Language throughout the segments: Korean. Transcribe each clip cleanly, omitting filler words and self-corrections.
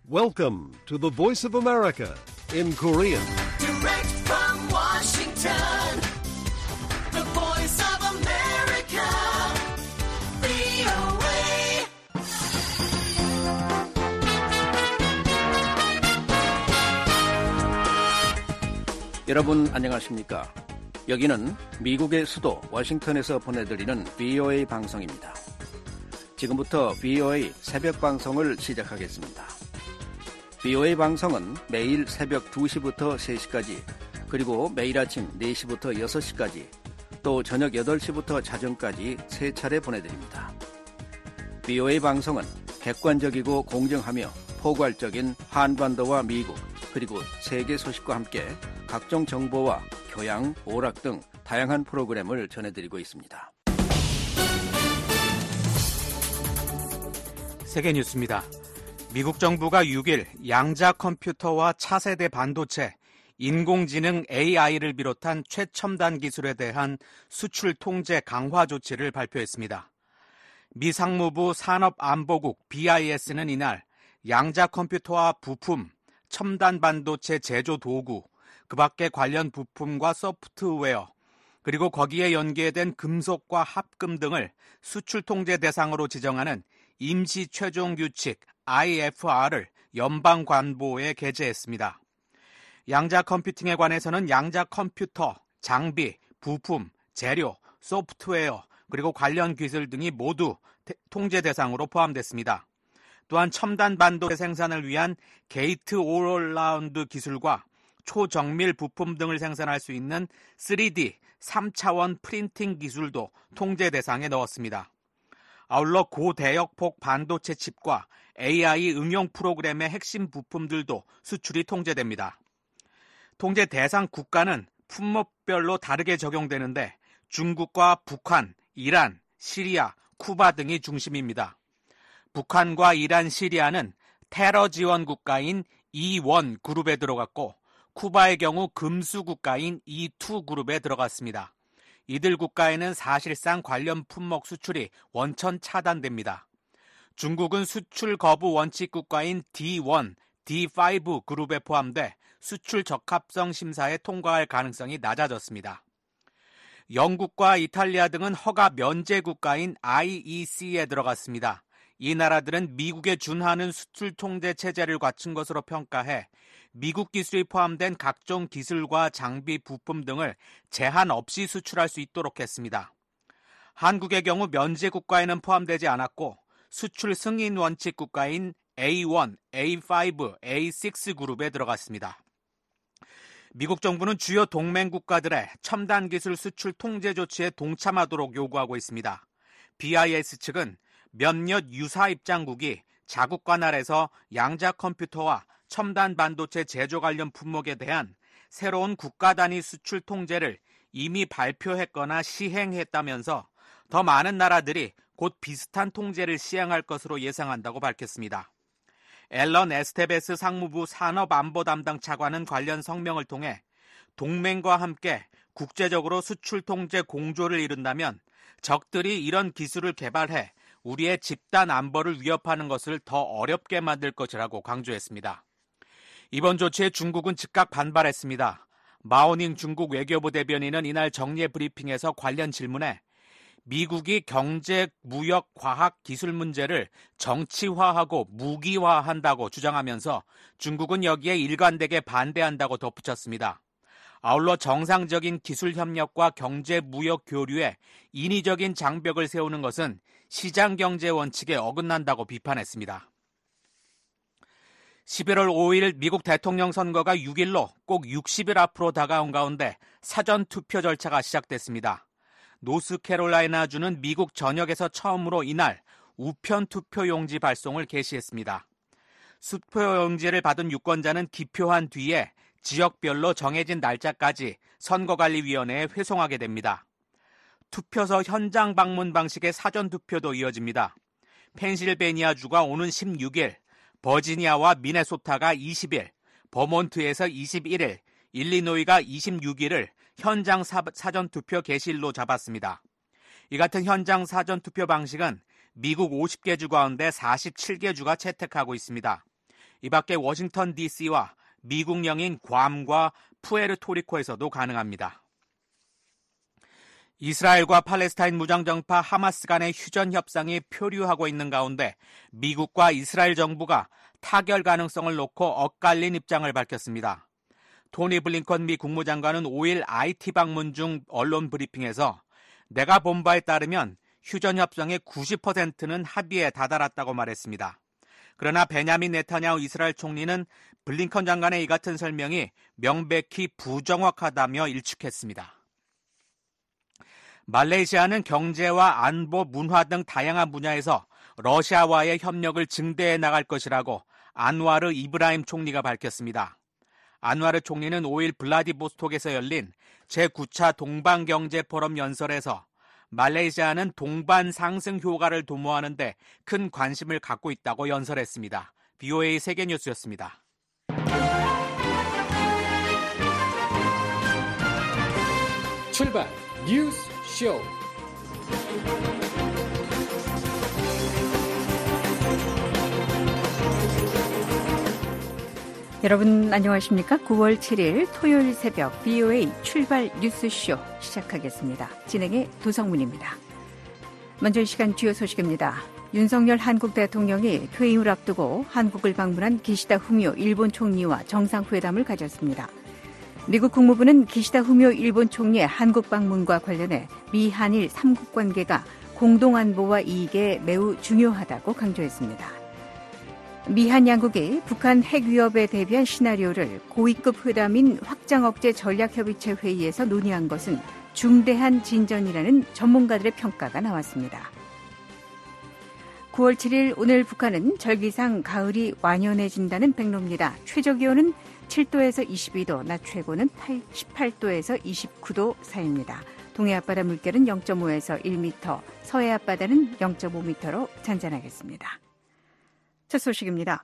Welcome to the Voice of America in Korean. Direct from Washington, the Voice of America, VOA. 여러분 안녕하십니까? 여기는 미국의 수도 워싱턴에서 보내드리는 VOA 방송입니다. 지금부터 VOA 새벽 방송을 시작하겠습니다. VOA 방송은 매일 새벽 2시부터 3시까지, 그리고 매일 아침 4시부터 6시까지, 또 저녁 8시부터 자정까지 3차례 보내드립니다. VOA 방송은 객관적이고 공정하며 포괄적인 한반도와 미국, 그리고 세계 소식과 함께 각종 정보와 교양, 오락 등 다양한 프로그램을 전해드리고 있습니다. 세계 뉴스입니다. 미국 정부가 6일 양자 컴퓨터와 차세대 반도체, 인공지능 AI를 비롯한 최첨단 기술에 대한 수출 통제 강화 조치를 발표했습니다. 미 상무부 산업안보국 BIS는 이날 양자 컴퓨터와 부품, 첨단 반도체 제조 도구, 그 밖에 관련 부품과 소프트웨어, 그리고 거기에 연계된 금속과 합금 등을 수출 통제 대상으로 지정하는 임시 최종 규칙 IFR을 연방관보에 게재했습니다. 양자 컴퓨팅에 관해서는 양자 컴퓨터, 장비, 부품, 재료, 소프트웨어, 그리고 관련 기술 등이 모두 통제 대상으로 포함됐습니다. 또한 첨단 반도체 생산을 위한 게이트 올라운드 기술과 초정밀 부품 등을 생산할 수 있는 3D, 3차원 프린팅 기술도 통제 대상에 넣었습니다. 아울러 고대역폭 반도체 칩과 AI 응용 프로그램의 핵심 부품들도 수출이 통제됩니다. 통제 대상 국가는 품목별로 다르게 적용되는데 중국과 북한, 이란, 시리아, 쿠바 등이 중심입니다. 북한과 이란, 시리아는 테러 지원 국가인 E1 그룹에 들어갔고, 쿠바의 경우 금수 국가인 E2 그룹에 들어갔습니다. 이들 국가에는 사실상 관련 품목 수출이 원천 차단됩니다. 중국은 수출 거부 원칙 국가인 D1, D5 그룹에 포함돼 수출 적합성 심사에 통과할 가능성이 낮아졌습니다. 영국과 이탈리아 등은 허가 면제 국가인 IEC에 들어갔습니다. 이 나라들은 미국에 준하는 수출 통제 체제를 갖춘 것으로 평가해 미국 기술이 포함된 각종 기술과 장비, 부품 등을 제한 없이 수출할 수 있도록 했습니다. 한국의 경우 면제 국가에는 포함되지 않았고 수출 승인 원칙 국가인 A1, A5, A6 그룹에 들어갔습니다. 미국 정부는 주요 동맹 국가들의 첨단 기술 수출 통제 조치에 동참하도록 요구하고 있습니다. BIS 측은 몇몇 유사 입장국이 자국 관할에서 양자 컴퓨터와 첨단 반도체 제조 관련 품목에 대한 새로운 국가 단위 수출 통제를 이미 발표했거나 시행했다면서 더 많은 나라들이 곧 비슷한 통제를 시행할 것으로 예상한다고 밝혔습니다. 앨런 에스테베스 상무부 산업안보 담당 차관은 관련 성명을 통해 동맹과 함께 국제적으로 수출 통제 공조를 이룬다면 적들이 이런 기술을 개발해 우리의 집단 안보를 위협하는 것을 더 어렵게 만들 것이라고 강조했습니다. 이번 조치에 중국은 즉각 반발했습니다. 마오닝 중국 외교부 대변인은 이날 정례 브리핑에서 관련 질문에 미국이 경제, 무역, 과학, 기술 문제를 정치화하고 무기화한다고 주장하면서 중국은 여기에 일관되게 반대한다고 덧붙였습니다. 아울러 정상적인 기술 협력과 경제, 무역 교류에 인위적인 장벽을 세우는 것은 시장경제 원칙에 어긋난다고 비판했습니다. 11월 5일 미국 대통령 선거가 6일로 꼭 60일 앞으로 다가온 가운데 사전투표 절차가 시작됐습니다. 노스캐롤라이나주는 미국 전역에서 처음으로 이날 우편투표용지 발송을 개시했습니다. 투표용지를 받은 유권자는 기표한 뒤에 지역별로 정해진 날짜까지 선거관리위원회에 회송하게 됩니다. 투표소 현장 방문 방식의 사전투표도 이어집니다. 펜실베니아주가 오는 16일, 버지니아와 미네소타가 20일, 버몬트에서 21일, 일리노이가 26일을 현장 사전투표 개시일로 잡았습니다. 이 같은 현장 사전투표 방식은 미국 50개 주 가운데 47개 주가 채택하고 있습니다. 이 밖에 워싱턴 DC와 미국령인 괌과 푸에르토리코에서도 가능합니다. 이스라엘과 팔레스타인 무장정파 하마스 간의 휴전 협상이 표류하고 있는 가운데 미국과 이스라엘 정부가 타결 가능성을 놓고 엇갈린 입장을 밝혔습니다. 토니 블링컨 미 국무장관은 5일 IT 방문 중 언론 브리핑에서 내가 본 바에 따르면 휴전 협상의 90%는 합의에 다다랐다고 말했습니다. 그러나 베냐민 네타냐후 이스라엘 총리는 블링컨 장관의 이 같은 설명이 명백히 부정확하다며 일축했습니다. 말레이시아는 경제와 안보, 문화 등 다양한 분야에서 러시아와의 협력을 증대해 나갈 것이라고 안와르 이브라임 총리가 밝혔습니다. 안와르 총리는 5일 블라디보스톡에서 열린 제9차 동반경제포럼 연설에서 말레이시아는 동반 상승 효과를 도모하는 데 큰 관심을 갖고 있다고 연설했습니다. VOA 세계뉴스였습니다. 출발 뉴스 쇼. 여러분 안녕하십니까? 9월 7일 토요일 새벽 VOA 출발 뉴스쇼 시작하겠습니다. 진행의 도성문입니다. 먼저 이 시간 주요 소식입니다. 윤석열 한국 대통령이 퇴임을 앞두고 한국을 방문한 기시다 후미오 일본 총리와 정상회담을 가졌습니다. 미국 국무부는 기시다 후미오 일본 총리의 한국 방문과 관련해 미한일 3국 관계가 공동안보와 이익에 매우 중요하다고 강조했습니다. 미한 양국이 북한 핵 위협에 대비한 시나리오를 고위급 회담인 확장억제 전략협의체 회의에서 논의한 것은 중대한 진전이라는 전문가들의 평가가 나왔습니다. 9월 7일 오늘 북한은 절기상 가을이 완연해진다는 백로입니다. 최저기온은 7도에서 22도, 낮 최고는 18도에서 29도 사이입니다. 동해 앞바다 물결은 0.5에서 1m, 서해 앞바다는 0.5m로 잔잔하겠습니다. 첫 소식입니다.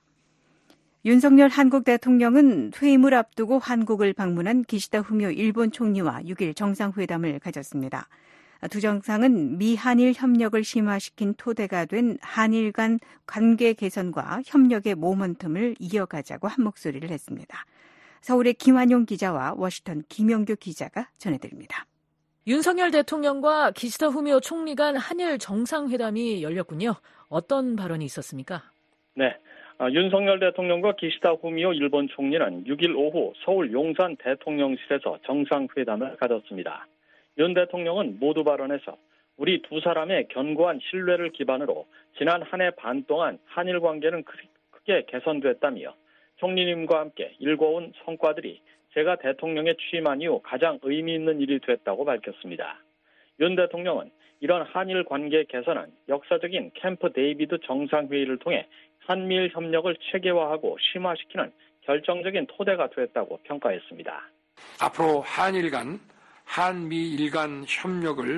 윤석열 한국 대통령은 퇴임을 앞두고 한국을 방문한 기시다 후미오 일본 총리와 6일 정상회담을 가졌습니다. 두 정상은 미한일 협력을 심화시킨 토대가 된 한일 간 관계 개선과 협력의 모멘텀을 이어가자고 한 목소리를 했습니다. 서울의 김환용 기자와 워싱턴 김영규 기자가 전해드립니다. 윤석열 대통령과 기시다 후미오 총리 간 한일 정상회담이 열렸군요. 어떤 발언이 있었습니까? 네, 윤석열 대통령과 기시다 후미오 일본 총리는 6일 오후 서울 용산 대통령실에서 정상회담을 가졌습니다. 윤 대통령은 모두 발언에서 우리 두 사람의 견고한 신뢰를 기반으로 지난 한 해 반 동안 한일 관계는 크게 개선됐다며 총리님과 함께 일궈온 성과들이 제가 대통령에 취임한 이후 가장 의미 있는 일이 됐다고 밝혔습니다. 윤 대통령은 이런 한일 관계 개선은 역사적인 캠프 데이비드 정상회의를 통해 한미일 협력을 체계화하고 심화시키는 결정적인 토대가 됐다고 평가했습니다. 앞으로 한일 간, 한미일 간 협력을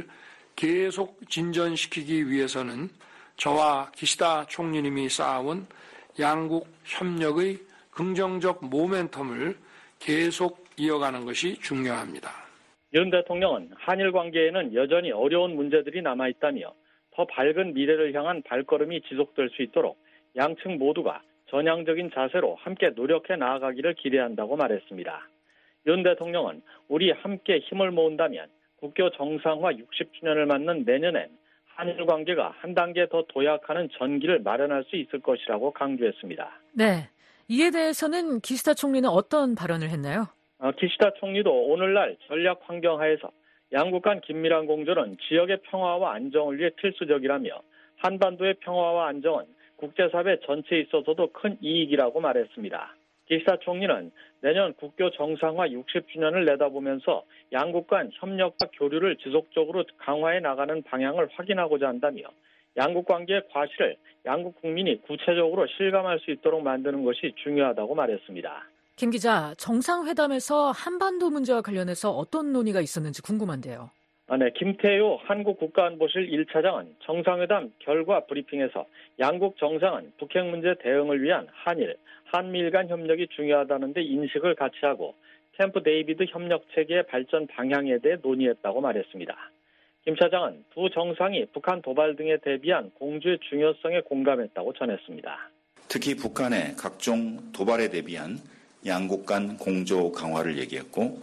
계속 진전시키기 위해서는 저와 기시다 총리님이 쌓아온 양국 협력의 긍정적 모멘텀을 계속 이어가는 것이 중요합니다. 윤 대통령은 한일 관계에는 여전히 어려운 문제들이 남아있다며 더 밝은 미래를 향한 발걸음이 지속될 수 있도록 양측 모두가 전향적인 자세로 함께 노력해 나아가기를 기대한다고 말했습니다. 윤 대통령은 우리 함께 힘을 모은다면 국교 정상화 60주년을 맞는 내년엔 한일 관계가 한 단계 더 도약하는 전기를 마련할 수 있을 것이라고 강조했습니다. 네, 이에 대해서는 기시다 총리는 어떤 발언을 했나요? 기시다 총리도 오늘날 전략 환경 하에서 양국 간 긴밀한 공조는 지역의 평화와 안정을 위해 필수적이라며 한반도의 평화와 안정은 국제사회 전체에 있어서도 큰 이익이라고 말했습니다. 기시다 총리는 내년 국교 정상화 60주년을 내다보면서 양국 간 협력과 교류를 지속적으로 강화해 나가는 방향을 확인하고자 한다며 양국 관계의 과실을 양국 국민이 구체적으로 실감할 수 있도록 만드는 것이 중요하다고 말했습니다. 김 기자, 정상회담에서 한반도 문제와 관련해서 어떤 논의가 있었는지 궁금한데요. 네, 김태효 한국국가안보실 1차장은 정상회담 결과 브리핑에서 양국 정상은 북핵 문제 대응을 위한 한미일 간 협력이 중요하다는 데 인식을 같이 하고 캠프 데이비드 협력체계의 발전 방향에 대해 논의했다고 말했습니다. 김 차장은 두 정상이 북한 도발 등에 대비한 공조의 중요성에 공감했다고 전했습니다. 특히 북한의 각종 도발에 대비한 양국 간 공조 강화를 얘기했고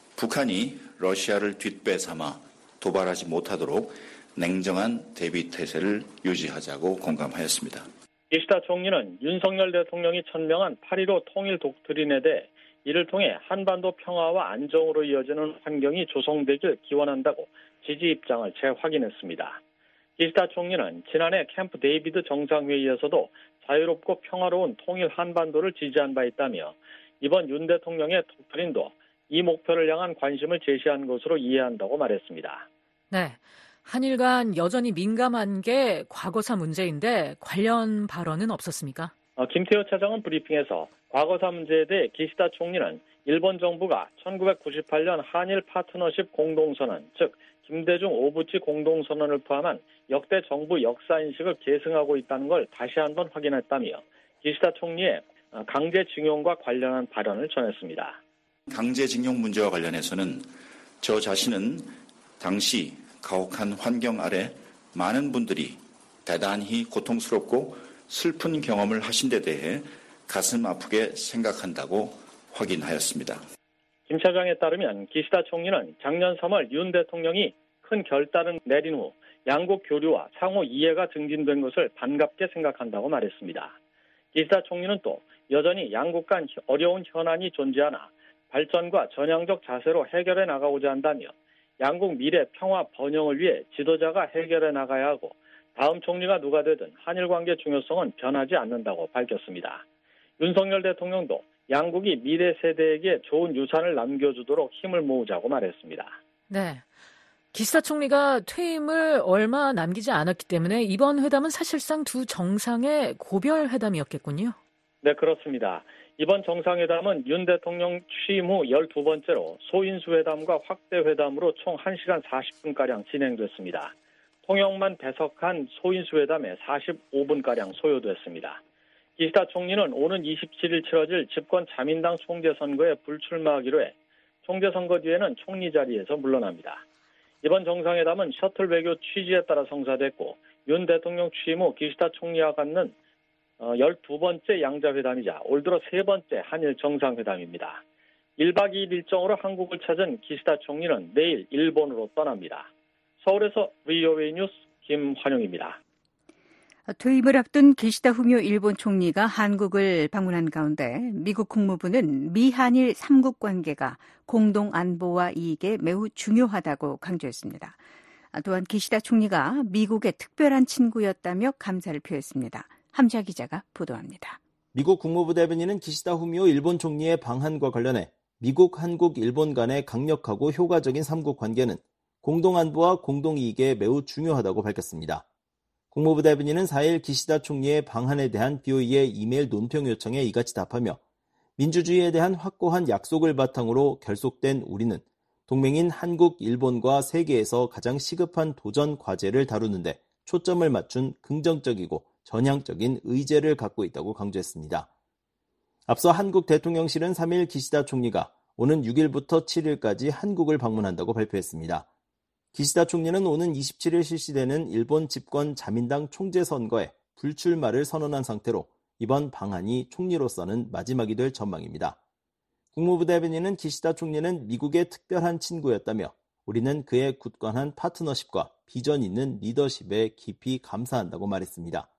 북한이 러시아를 뒷배 삼아 도발하지 못하도록 냉정한 대비 태세를 유지하자고 공감하였습니다. 기시다 총리는 윤석열 대통령이 천명한 8.15 통일 독트린에 대해 이를 통해 한반도 평화와 안정으로 이어지는 환경이 조성되길 기원한다고 지지 입장을 재확인했습니다. 기시다 총리는 지난해 캠프 데이비드 정상회의에서도 자유롭고 평화로운 통일 한반도를 지지한 바 있다며 이번 윤 대통령의 독트린도 이 목표를 향한 관심을 제시한 것으로 이해한다고 말했습니다. 네, 한일 간 여전히 민감한 게 과거사 문제인데 관련 발언은 없었습니까? 김태호 차장은 브리핑에서 과거사 문제에 대해 기시다 총리는 일본 정부가 1998년 한일 파트너십 공동선언, 즉 김대중 오부치 공동선언을 포함한 역대 정부 역사인식을 계승하고 있다는 걸 다시 한번 확인했다며 기시다 총리의 강제징용과 관련한 발언을 전했습니다. 강제징용 문제와 관련해서는 저 자신은 당시 가혹한 환경 아래 많은 분들이 대단히 고통스럽고 슬픈 경험을 하신 데 대해 가슴 아프게 생각한다고 확인하였습니다. 김 차장에 따르면 기시다 총리는 작년 3월 윤 대통령이 큰 결단을 내린 후 양국 교류와 상호 이해가 증진된 것을 반갑게 생각한다고 말했습니다. 기시다 총리는 또 여전히 양국 간 어려운 현안이 존재하나 발전과 전향적 자세로 해결해 나가고자 한다며 양국 미래 평화 번영을 위해 지도자가 해결해 나가야 하고 다음 총리가 누가 되든 한일 관계 중요성은 변하지 않는다고 밝혔습니다. 윤석열 대통령도 양국이 미래 세대에게 좋은 유산을 남겨주도록 힘을 모으자고 말했습니다. 네. 기시다 총리가 퇴임을 얼마 남기지 않았기 때문에 이번 회담은 사실상 두 정상의 고별 회담이었겠군요. 네, 그렇습니다. 이번 정상회담은 윤 대통령 취임 후 12번째로 소인수 회담과 확대 회담으로 총 1시간 40분가량 진행됐습니다. 통역만 배석한 소인수 회담에 45분가량 소요됐습니다. 기시다 총리는 오는 27일 치러질 집권 자민당 총재 선거에 불출마하기로 해 총재 선거 뒤에는 총리 자리에서 물러납니다. 이번 정상회담은 셔틀 외교 취지에 따라 성사됐고 윤 대통령 취임 후 기시다 총리와 갖는 12번째 양자회담이자 올 들어 3번째 한일 정상회담입니다. 1박 2일 일정으로 한국을 찾은 기시다 총리는 내일 일본으로 떠납니다. 서울에서 VOA 뉴스 김환영입니다. 퇴임을 앞둔 기시다 후미오 일본 총리가 한국을 방문한 가운데 미국 국무부는 미한일 3국 관계가 공동 안보와 이익에 매우 중요하다고 강조했습니다. 또한 기시다 총리가 미국의 특별한 친구였다며 감사를 표했습니다. 함자 기자가 보도합니다. 미국 국무부 대변인은 기시다 후미오 일본 총리의 방한과 관련해 미국, 한국, 일본 간의 강력하고 효과적인 3국 관계는 공동안보와 공동이익에 매우 중요하다고 밝혔습니다. 국무부 대변인은 4일 기시다 총리의 방한에 대한 BOE의 이메일 논평 요청에 이같이 답하며 민주주의에 대한 확고한 약속을 바탕으로 결속된 우리는 동맹인 한국, 일본과 세계에서 가장 시급한 도전 과제를 다루는데 초점을 맞춘 긍정적이고 전향적인 의제를 갖고 있다고 강조했습니다. 앞서 한국 대통령실은 3일 기시다 총리가 오는 6일부터 7일까지 한국을 방문한다고 발표했습니다. 기시다 총리는 오는 27일 실시되는 일본 집권 자민당 총재 선거에 불출마를 선언한 상태로 이번 방한이 총리로서는 마지막이 될 전망입니다. 국무부 대변인은 기시다 총리는 미국의 특별한 친구였다며 우리는 그의 굳건한 파트너십과 비전 있는 리더십에 깊이 감사한다고 말했습니다.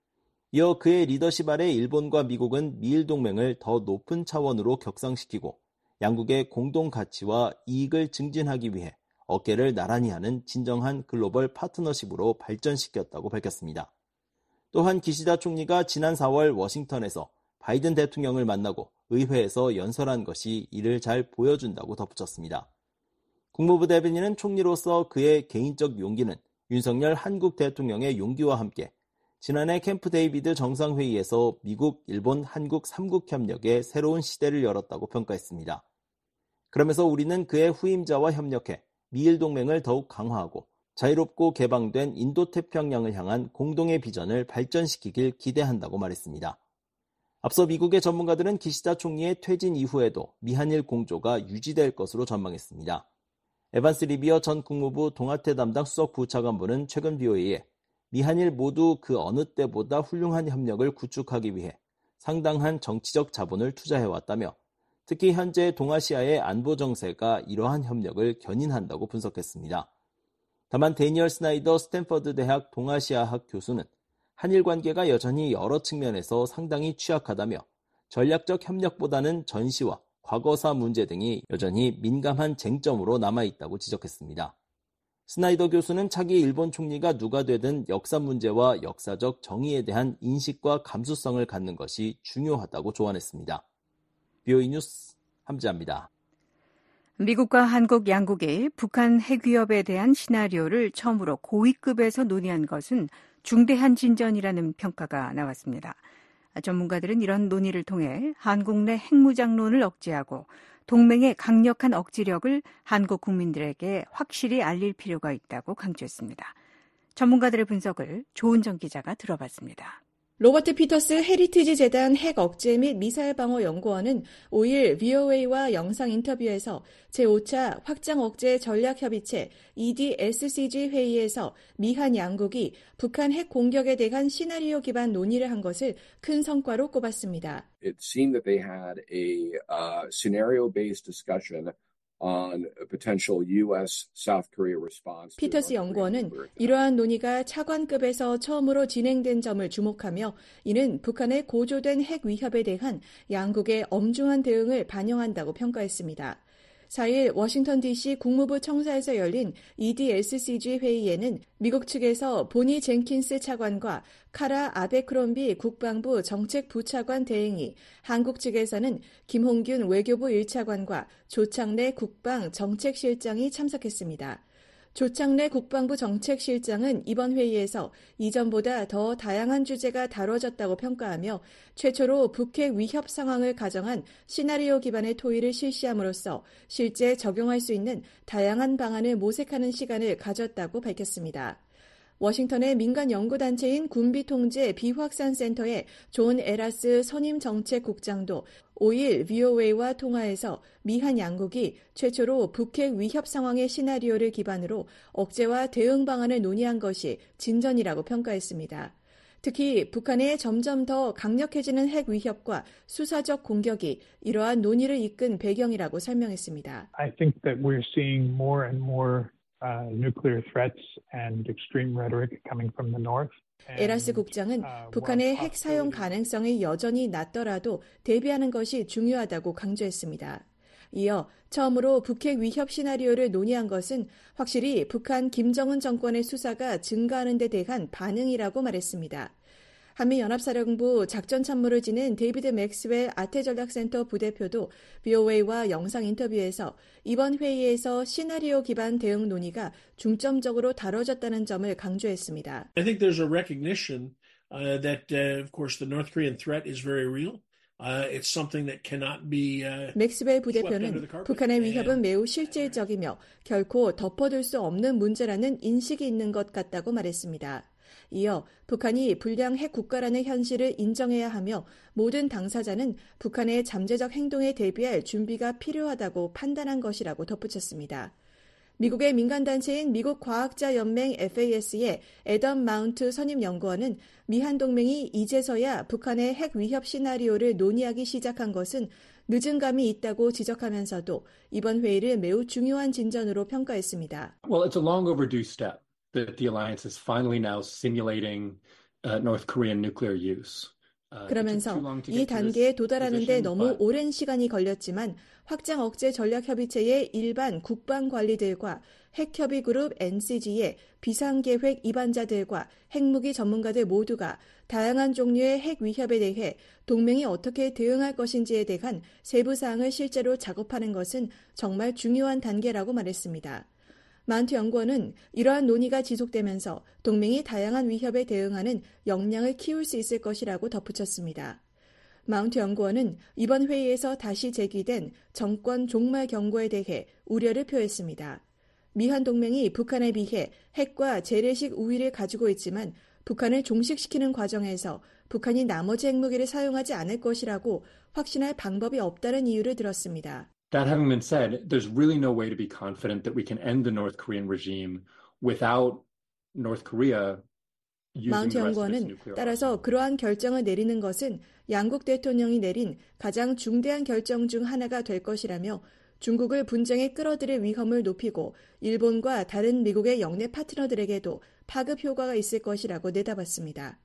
이어 그의 리더십 아래 일본과 미국은 미일 동맹을 더 높은 차원으로 격상시키고 양국의 공동 가치와 이익을 증진하기 위해 어깨를 나란히 하는 진정한 글로벌 파트너십으로 발전시켰다고 밝혔습니다. 또한 기시다 총리가 지난 4월 워싱턴에서 바이든 대통령을 만나고 의회에서 연설한 것이 이를 잘 보여준다고 덧붙였습니다. 국무부 대변인은 총리로서 그의 개인적 용기는 윤석열 한국 대통령의 용기와 함께 지난해 캠프 데이비드 정상회의에서 미국, 일본, 한국 3국 협력에 새로운 시대를 열었다고 평가했습니다. 그러면서 우리는 그의 후임자와 협력해 미일 동맹을 더욱 강화하고 자유롭고 개방된 인도태평양을 향한 공동의 비전을 발전시키길 기대한다고 말했습니다. 앞서 미국의 전문가들은 기시다 총리의 퇴진 이후에도 미한일 공조가 유지될 것으로 전망했습니다. 에반스 리비어 전 국무부 동아태 담당 수석 부차관보는 최근 BOA에 미한일 모두 그 어느 때보다 훌륭한 협력을 구축하기 위해 상당한 정치적 자본을 투자해왔다며 특히 현재 동아시아의 안보 정세가 이러한 협력을 견인한다고 분석했습니다. 다만 데니얼 스나이더 스탠퍼드 대학 동아시아학 교수는 한일 관계가 여전히 여러 측면에서 상당히 취약하다며 전략적 협력보다는 전시와 과거사 문제 등이 여전히 민감한 쟁점으로 남아있다고 지적했습니다. 스나이더 교수는 차기 일본 총리가 누가 되든 역사 문제와 역사적 정의에 대한 인식과 감수성을 갖는 것이 중요하다고 조언했습니다. BOE 뉴스 함지아입니다. 미국과 한국 양국이 북한 핵위협에 대한 시나리오를 처음으로 고위급에서 논의한 것은 중대한 진전이라는 평가가 나왔습니다. 전문가들은 이런 논의를 통해 한국 내 핵무장론을 억제하고 동맹의 강력한 억지력을 한국 국민들에게 확실히 알릴 필요가 있다고 강조했습니다. 전문가들의 분석을 조은정 기자가 들어봤습니다. 로버트 피터스 헤리티지 재단 핵 억제 및 미사일 방어 연구원은 5일 VOA와 영상 인터뷰에서 제5차 확장 억제 전략협의체 EDSCG 회의에서 미한 양국이 북한 핵 공격에 대한 시나리오 기반 논의를 한 것을 큰 성과로 꼽았습니다. It seemed that they had a scenario-based discussion on a potential U.S. South Korea response. 피터스 연구원은 이러한 논의가 차관급에서 처음으로 진행된 점을 주목하며 이는 북한의 고조된 핵 위협에 대한 양국의 엄중한 대응을 반영한다고 평가했습니다. 4일 워싱턴 DC 국무부 청사에서 열린 EDSCG 회의에는 미국 측에서 보니 젠킨스 차관과 카라 아베크롬비 국방부 정책부차관 대행이, 한국 측에서는 김홍균 외교부 1차관과 조창래 국방 정책실장이 참석했습니다. 조창래 국방부 정책실장은 이번 회의에서 이전보다 더 다양한 주제가 다뤄졌다고 평가하며 최초로 북핵 위협 상황을 가정한 시나리오 기반의 토의를 실시함으로써 실제 적용할 수 있는 다양한 방안을 모색하는 시간을 가졌다고 밝혔습니다. 워싱턴의 민간 연구단체인 군비통제 비확산센터의 존 에라스 선임정책국장도 5일 VOA와 통화에서 미한 양국이 최초로 북핵 위협 상황의 시나리오를 기반으로 억제와 대응 방안을 논의한 것이 진전이라고 평가했습니다. 특히 북한의 점점 더 강력해지는 핵 위협과 수사적 공격이 이러한 논의를 이끈 배경이라고 설명했습니다. I think that we're seeing more and more nuclear threats and extreme rhetoric coming from the north. 에라스 국장은 북한의 핵 사용 가능성이 여전히 낮더라도 대비하는 것이 중요하다고 강조했습니다. 이어 처음으로 북핵 위협 시나리오를 논의한 것은 확실히 북한 김정은 정권의 수사가 증가하는 데 대한 반응이라고 말했습니다. 한미연합사령부 작전참모를 지낸 데이비드 맥스웰 아태전략센터 부대표도 VOA와 영상 인터뷰에서 이번 회의에서 시나리오 기반 대응 논의가 중점적으로 다뤄졌다는 점을 강조했습니다. I think there's a recognition that, of course, the North Korean threat is very real. It's something that cannot be. 맥스웰 부대표는 북한의 위협은 매우 실질적이며 결코 덮어둘 수 없는 문제라는 인식이 있는 것 같다고 말했습니다. 이어 북한이 불량 핵 국가라는 현실을 인정해야 하며 모든 당사자는 북한의 잠재적 행동에 대비할 준비가 필요하다고 판단한 것이라고 덧붙였습니다. 미국의 민간단체인 미국과학자연맹 FAS의 애덤 마운트 선임연구원은 미한 동맹이 이제서야 북한의 핵 위협 시나리오를 논의하기 시작한 것은 늦은 감이 있다고 지적하면서도 이번 회의를 매우 중요한 진전으로 평가했습니다. Well, it's a long overdue step that the alliance is finally now simulating North Korean nuclear use. 그러면서 이 단계에 도달하는 데 너무 오랜 시간이 걸렸지만 확장 억제 전략협의체의 일반 국방관리들과 핵협의그룹 NCG의 비상계획 입안자들과 핵무기 전문가들 모두가 다양한 종류의 핵 위협에 대해 동맹이 어떻게 대응할 것인지에 대한 세부 사항을 실제로 작업하는 것은 정말 중요한 단계라고 말했습니다. 마운트 연구원은 이러한 논의가 지속되면서 동맹이 다양한 위협에 대응하는 역량을 키울 수 있을 것이라고 덧붙였습니다. 마운트 연구원은 이번 회의에서 다시 제기된 정권 종말 경고에 대해 우려를 표했습니다. 미한 동맹이 북한에 비해 핵과 재래식 우위를 가지고 있지만 북한을 종식시키는 과정에서 북한이 나머지 핵무기를 사용하지 않을 것이라고 확신할 방법이 없다는 이유를 들었습니다. That having been said, there's really no way to be confident that we can end the North Korean regime without North Korea 마운트 연구원은 따라서 그러한 결정을 내리는 것은 양국 대통령이 내린 가장 중대한 결정 중 하나가 될 것이라며 중국을 분쟁에 끌어들일 위험을 높이고 일본과 다른 미국의 영내 파트너들에게도 파급 효과가 있을 것이라고 내다봤습니다.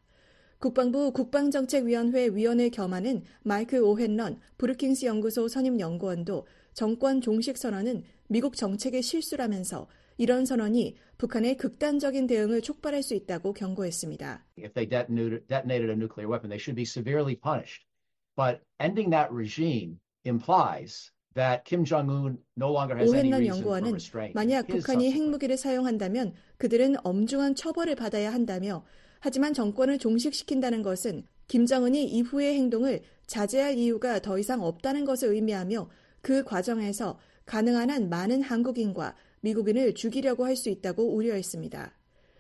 국방부 국방정책위원회 위원을 겸하는 마이클 오헨런 브루킹스 연구소 선임 연구원도 정권 종식 선언은 미국 정책의 실수라면서 이런 선언이 북한의 극단적인 대응을 촉발할 수 있다고 경고했습니다. If they detonated a nuclear weapon, they should be severely punished. But ending that regime implies that Kim Jong-un no longer has any 오헨런 reason for 연구원은 restraint. 만약 북한이 핵무기를 사용한다면 그들은 엄중한 처벌을 받아야 한다며 하지만 정권을 종식시킨다는 것은 김정은이 이후의 행동을 자제할 이유가 더 이상 없다는 것을 의미하며 그 과정에서 가능한 한 많은 한국인과 미국인을 죽이려고 할 수 있다고 우려했습니다.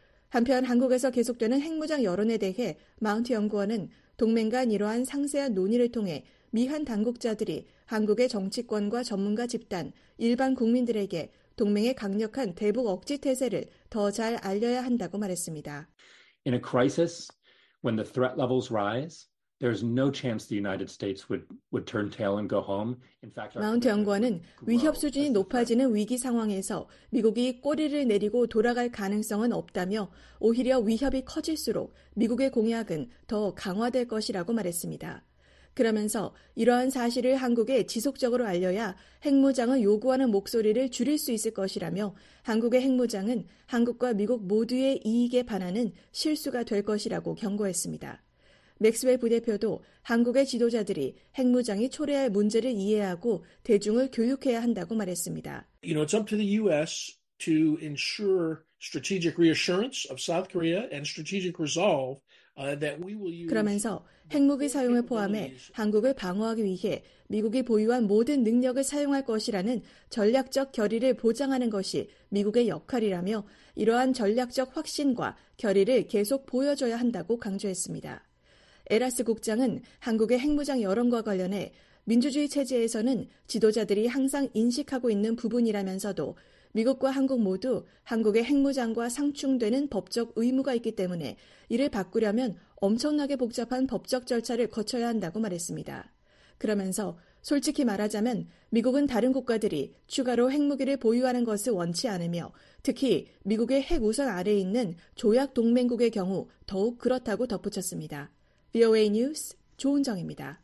한편 한국에서 계속되는 핵무장 여론에 대해 마운트 연구원은 동맹 간 이러한 상세한 논의를 통해 미한 당국자들이 한국의 정치권과 전문가 집단, 일반 국민들에게 동맹의 강력한 대북 억지 태세를 더 잘 알려야 한다고 말했습니다. In a crisis, when the threat levels rise, there's no chance the United States would turn tail and go home. In fact, 마운트 연구원은 위협 수준이 높아지는 위기 상황에서 미국이 꼬리를 내리고 돌아갈 가능성은 없다며 오히려 위협이 커질수록 미국의 공약은 더 강화될 것이라고 말했습니다. 그러면서 이러한 사실을 한국에 지속적으로 알려야 핵무장을 요구하는 목소리를 줄일 수 있을 것이라며 한국의 핵무장은 한국과 미국 모두의 이익에 반하는 실수가 될 것이라고 경고했습니다. 맥스웰 부대표도 한국의 지도자들이 핵무장이 초래할 문제를 이해하고 대중을 교육해야 한다고 말했습니다. It's up to the U.S. to ensure strategic reassurance of South Korea and strategic resolve that we will use. 그러면서 핵무기 사용을 포함해 한국을 방어하기 위해 미국이 보유한 모든 능력을 사용할 것이라는 전략적 결의를 보장하는 것이 미국의 역할이라며 이러한 전략적 확신과 결의를 계속 보여줘야 한다고 강조했습니다. 에라스 국장은 한국의 핵무장 여론과 관련해 민주주의 체제에서는 지도자들이 항상 인식하고 있는 부분이라면서도 미국과 한국 모두 한국의 핵무장과 상충되는 법적 의무가 있기 때문에 이를 바꾸려면 엄청나게 복잡한 법적 절차를 거쳐야 한다고 말했습니다. 그러면서 솔직히 말하자면 미국은 다른 국가들이 추가로 핵무기를 보유하는 것을 원치 않으며 특히 미국의 핵 우선 아래에 있는 조약 동맹국의 경우 더욱 그렇다고 덧붙였습니다. VOA 뉴스 조은정입니다.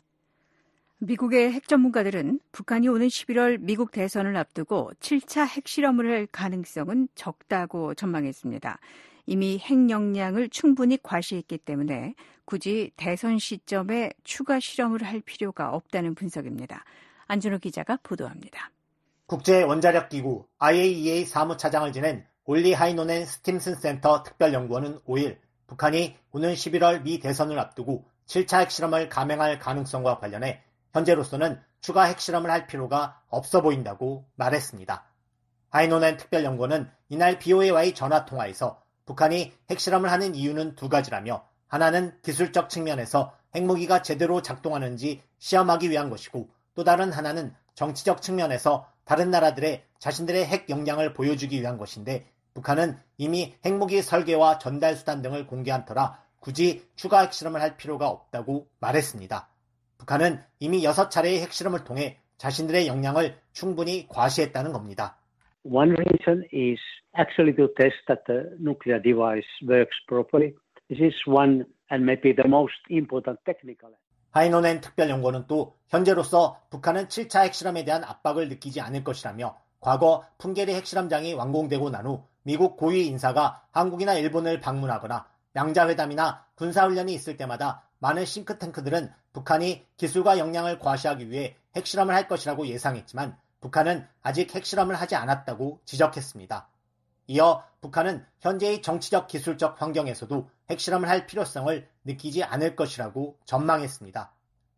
미국의 핵 전문가들은 북한이 오는 11월 미국 대선을 앞두고 7차 핵실험을 할 가능성은 적다고 전망했습니다. 이미 핵 역량을 충분히 과시했기 때문에 굳이 대선 시점에 추가 실험을 할 필요가 없다는 분석입니다. 안준호 기자가 보도합니다. 국제원자력기구 IAEA 사무차장을 지낸 올리 하이노넨 스팀슨 센터 특별연구원은 5일 북한이 오는 11월 미 대선을 앞두고 7차 핵실험을 감행할 가능성과 관련해 현재로서는 추가 핵실험을 할 필요가 없어 보인다고 말했습니다. 하이노넨 특별연구원은 이날 BOA와의 전화통화에서 북한이 핵실험을 하는 이유는 두 가지라며 하나는 기술적 측면에서 핵무기가 제대로 작동하는지 시험하기 위한 것이고 또 다른 하나는 정치적 측면에서 다른 나라들의 자신들의 핵 역량을 보여주기 위한 것인데 북한은 이미 핵무기 설계와 전달 수단 등을 공개한 터라 굳이 추가 핵실험을 할 필요가 없다고 말했습니다. 북한은 이미 6차례의 핵실험을 통해 자신들의 역량을 충분히 과시했다는 겁니다. One reason is actually to test that the nuclear device works properly. This is one and maybe the most important technical. 하이노넨 특별연구원은 또 현재로서 북한은 7차 핵실험에 대한 압박을 느끼지 않을 것이라며 과거 풍계리 핵실험장이 완공되고 난 후 미국 고위 인사가 한국이나 일본을 방문하거나 양자회담이나 군사훈련이 있을 때마다 많은 싱크탱크들은 북한이 기술과 역량을 과시하기 위해 핵실험을 할 것이라고 예상했지만 북한은 아직 핵실험을 하지 않았다고 지적했습니다. 이어 북한은 현재의 정치적 기술적 환경에서도 핵실험을 할 필요성을 느끼지 않을 것이라고 전망했습니다.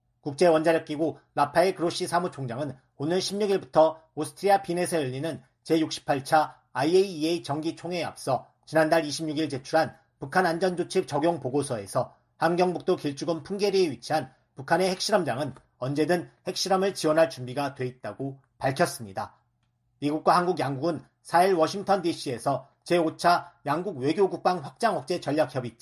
국제원자력기구 라파엘 그로시 사무총장은 오늘 16일부터 오스트리아 빈에서 열리는 제68차 IAEA 정기총회에 앞서 지난달 26일 제출한 북한 안전조치 적용 보고서에서 함경북도 길쭉은 풍계리에 위치한 북한의 핵실험장은 언제든 핵실험을 지원할 준비가 돼 있다고 밝혔습니다. 미국과 한국 양국은 4일 워싱턴 DC에서 제5차 양국 외교국방 확장 억제 전략협의체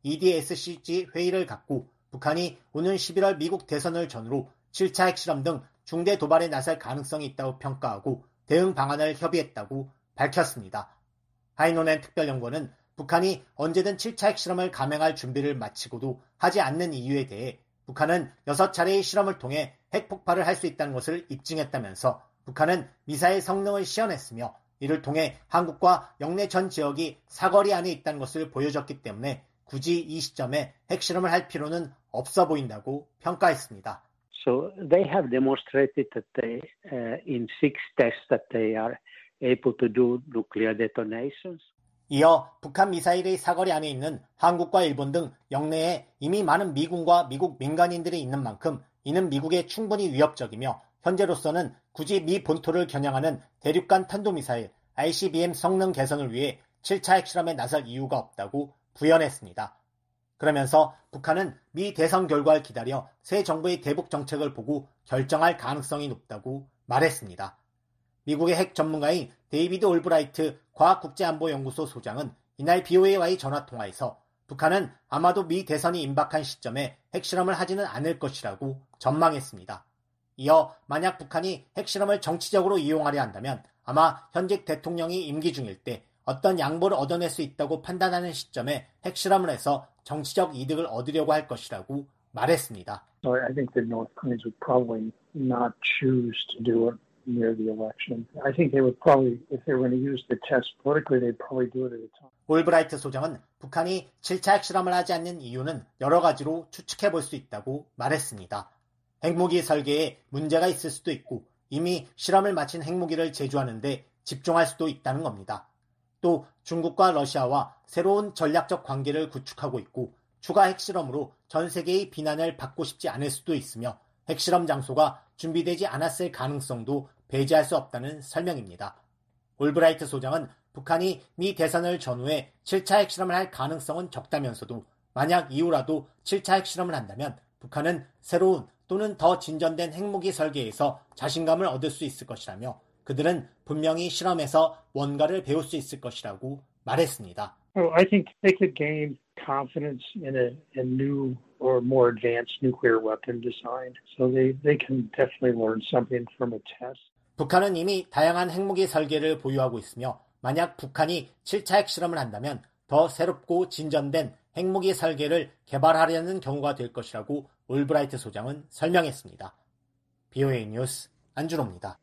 EDSCG 회의를 갖고 북한이 오는 11월 미국 대선을 전후로 7차 핵실험 등 중대 도발에 나설 가능성이 있다고 평가하고 대응 방안을 협의했다고 밝혔습니다. 하이노넨 특별연구원은 북한이 언제든 7차 핵실험을 감행할 준비를 마치고도 하지 않는 이유에 대해 북한은 6차례의 실험을 통해 핵폭발을 할 수 있다는 것을 입증했다면서 북한은 미사일 성능을 시연했으며 이를 통해 한국과 영내 전 지역이 사거리 안에 있다는 것을 보여줬기 때문에 굳이 이 시점에 핵실험을 할 필요는 없어 보인다고 평가했습니다. So they have demonstrated that they, in 6 tests that they are able to do nuclear detonations. 이어 북한 미사일의 사거리 안에 있는 한국과 일본 등 영내에 이미 많은 미군과 미국 민간인들이 있는 만큼 이는 미국에 충분히 위협적이며 현재로서는 굳이 미 본토를 겨냥하는 대륙간 탄도미사일 ICBM 성능 개선을 위해 7차 핵실험에 나설 이유가 없다고 부연했습니다. 그러면서 북한은 미 대선 결과를 기다려 새 정부의 대북 정책을 보고 결정할 가능성이 높다고 말했습니다. 미국의 핵 전문가인 데이비드 올브라이트 과학국제안보연구소 소장은 이날 BOA와의 전화통화에서 북한은 아마도 미 대선이 임박한 시점에 핵실험을 하지는 않을 것이라고 전망했습니다. 이어 만약 북한이 핵실험을 정치적으로 이용하려 한다면 아마 현직 대통령이 임기 중일 때 어떤 양보를 얻어낼 수 있다고 판단하는 시점에 핵실험을 해서 정치적 이득을 얻으려고 할 것이라고 말했습니다. So I think the North Koreans would probably not choose to do it near the election. I think they would probably, if they were going to use the test politically, they'd probably do it at a time. 올브라이트 소장은 북한이 7차 핵실험을 하지 않는 이유는 여러 가지로 추측해 볼 수 있다고 말했습니다. 핵무기 설계에 문제가 있을 수도 있고 이미 실험을 마친 핵무기를 제조하는데 집중할 수도 있다는 겁니다. 또 중국과 러시아와 새로운 전략적 관계를 구축하고 있고 추가 핵실험으로 전 세계의 비난을 받고 싶지 않을 수도 있으며 핵실험 장소가 준비되지 않았을 가능성도 배제할 수 없다는 설명입니다. 올브라이트 소장은 북한이 미 대선을 전후해 7차 핵실험을 할 가능성은 적다면서도 만약 이후라도 7차 핵실험을 한다면 북한은 새로운 또는 더 진전된 핵무기 설계에서 자신감을 얻을 수 있을 것이라며 그들은 분명히 실험에서 뭔가를 배울 수 있을 것이라고 말했습니다. I think they could gain confidence in a new or more advanced nuclear weapon design. So they can definitely learn something from a test. 북한은 이미 다양한 핵무기 설계를 보유하고 있으며 만약 북한이 7차 핵실험을 한다면 더 새롭고 진전된 핵무기 설계를 개발하려는 경우가 될 것이라고 올브라이트 소장은 설명했습니다. BOA 뉴스 안준호입니다.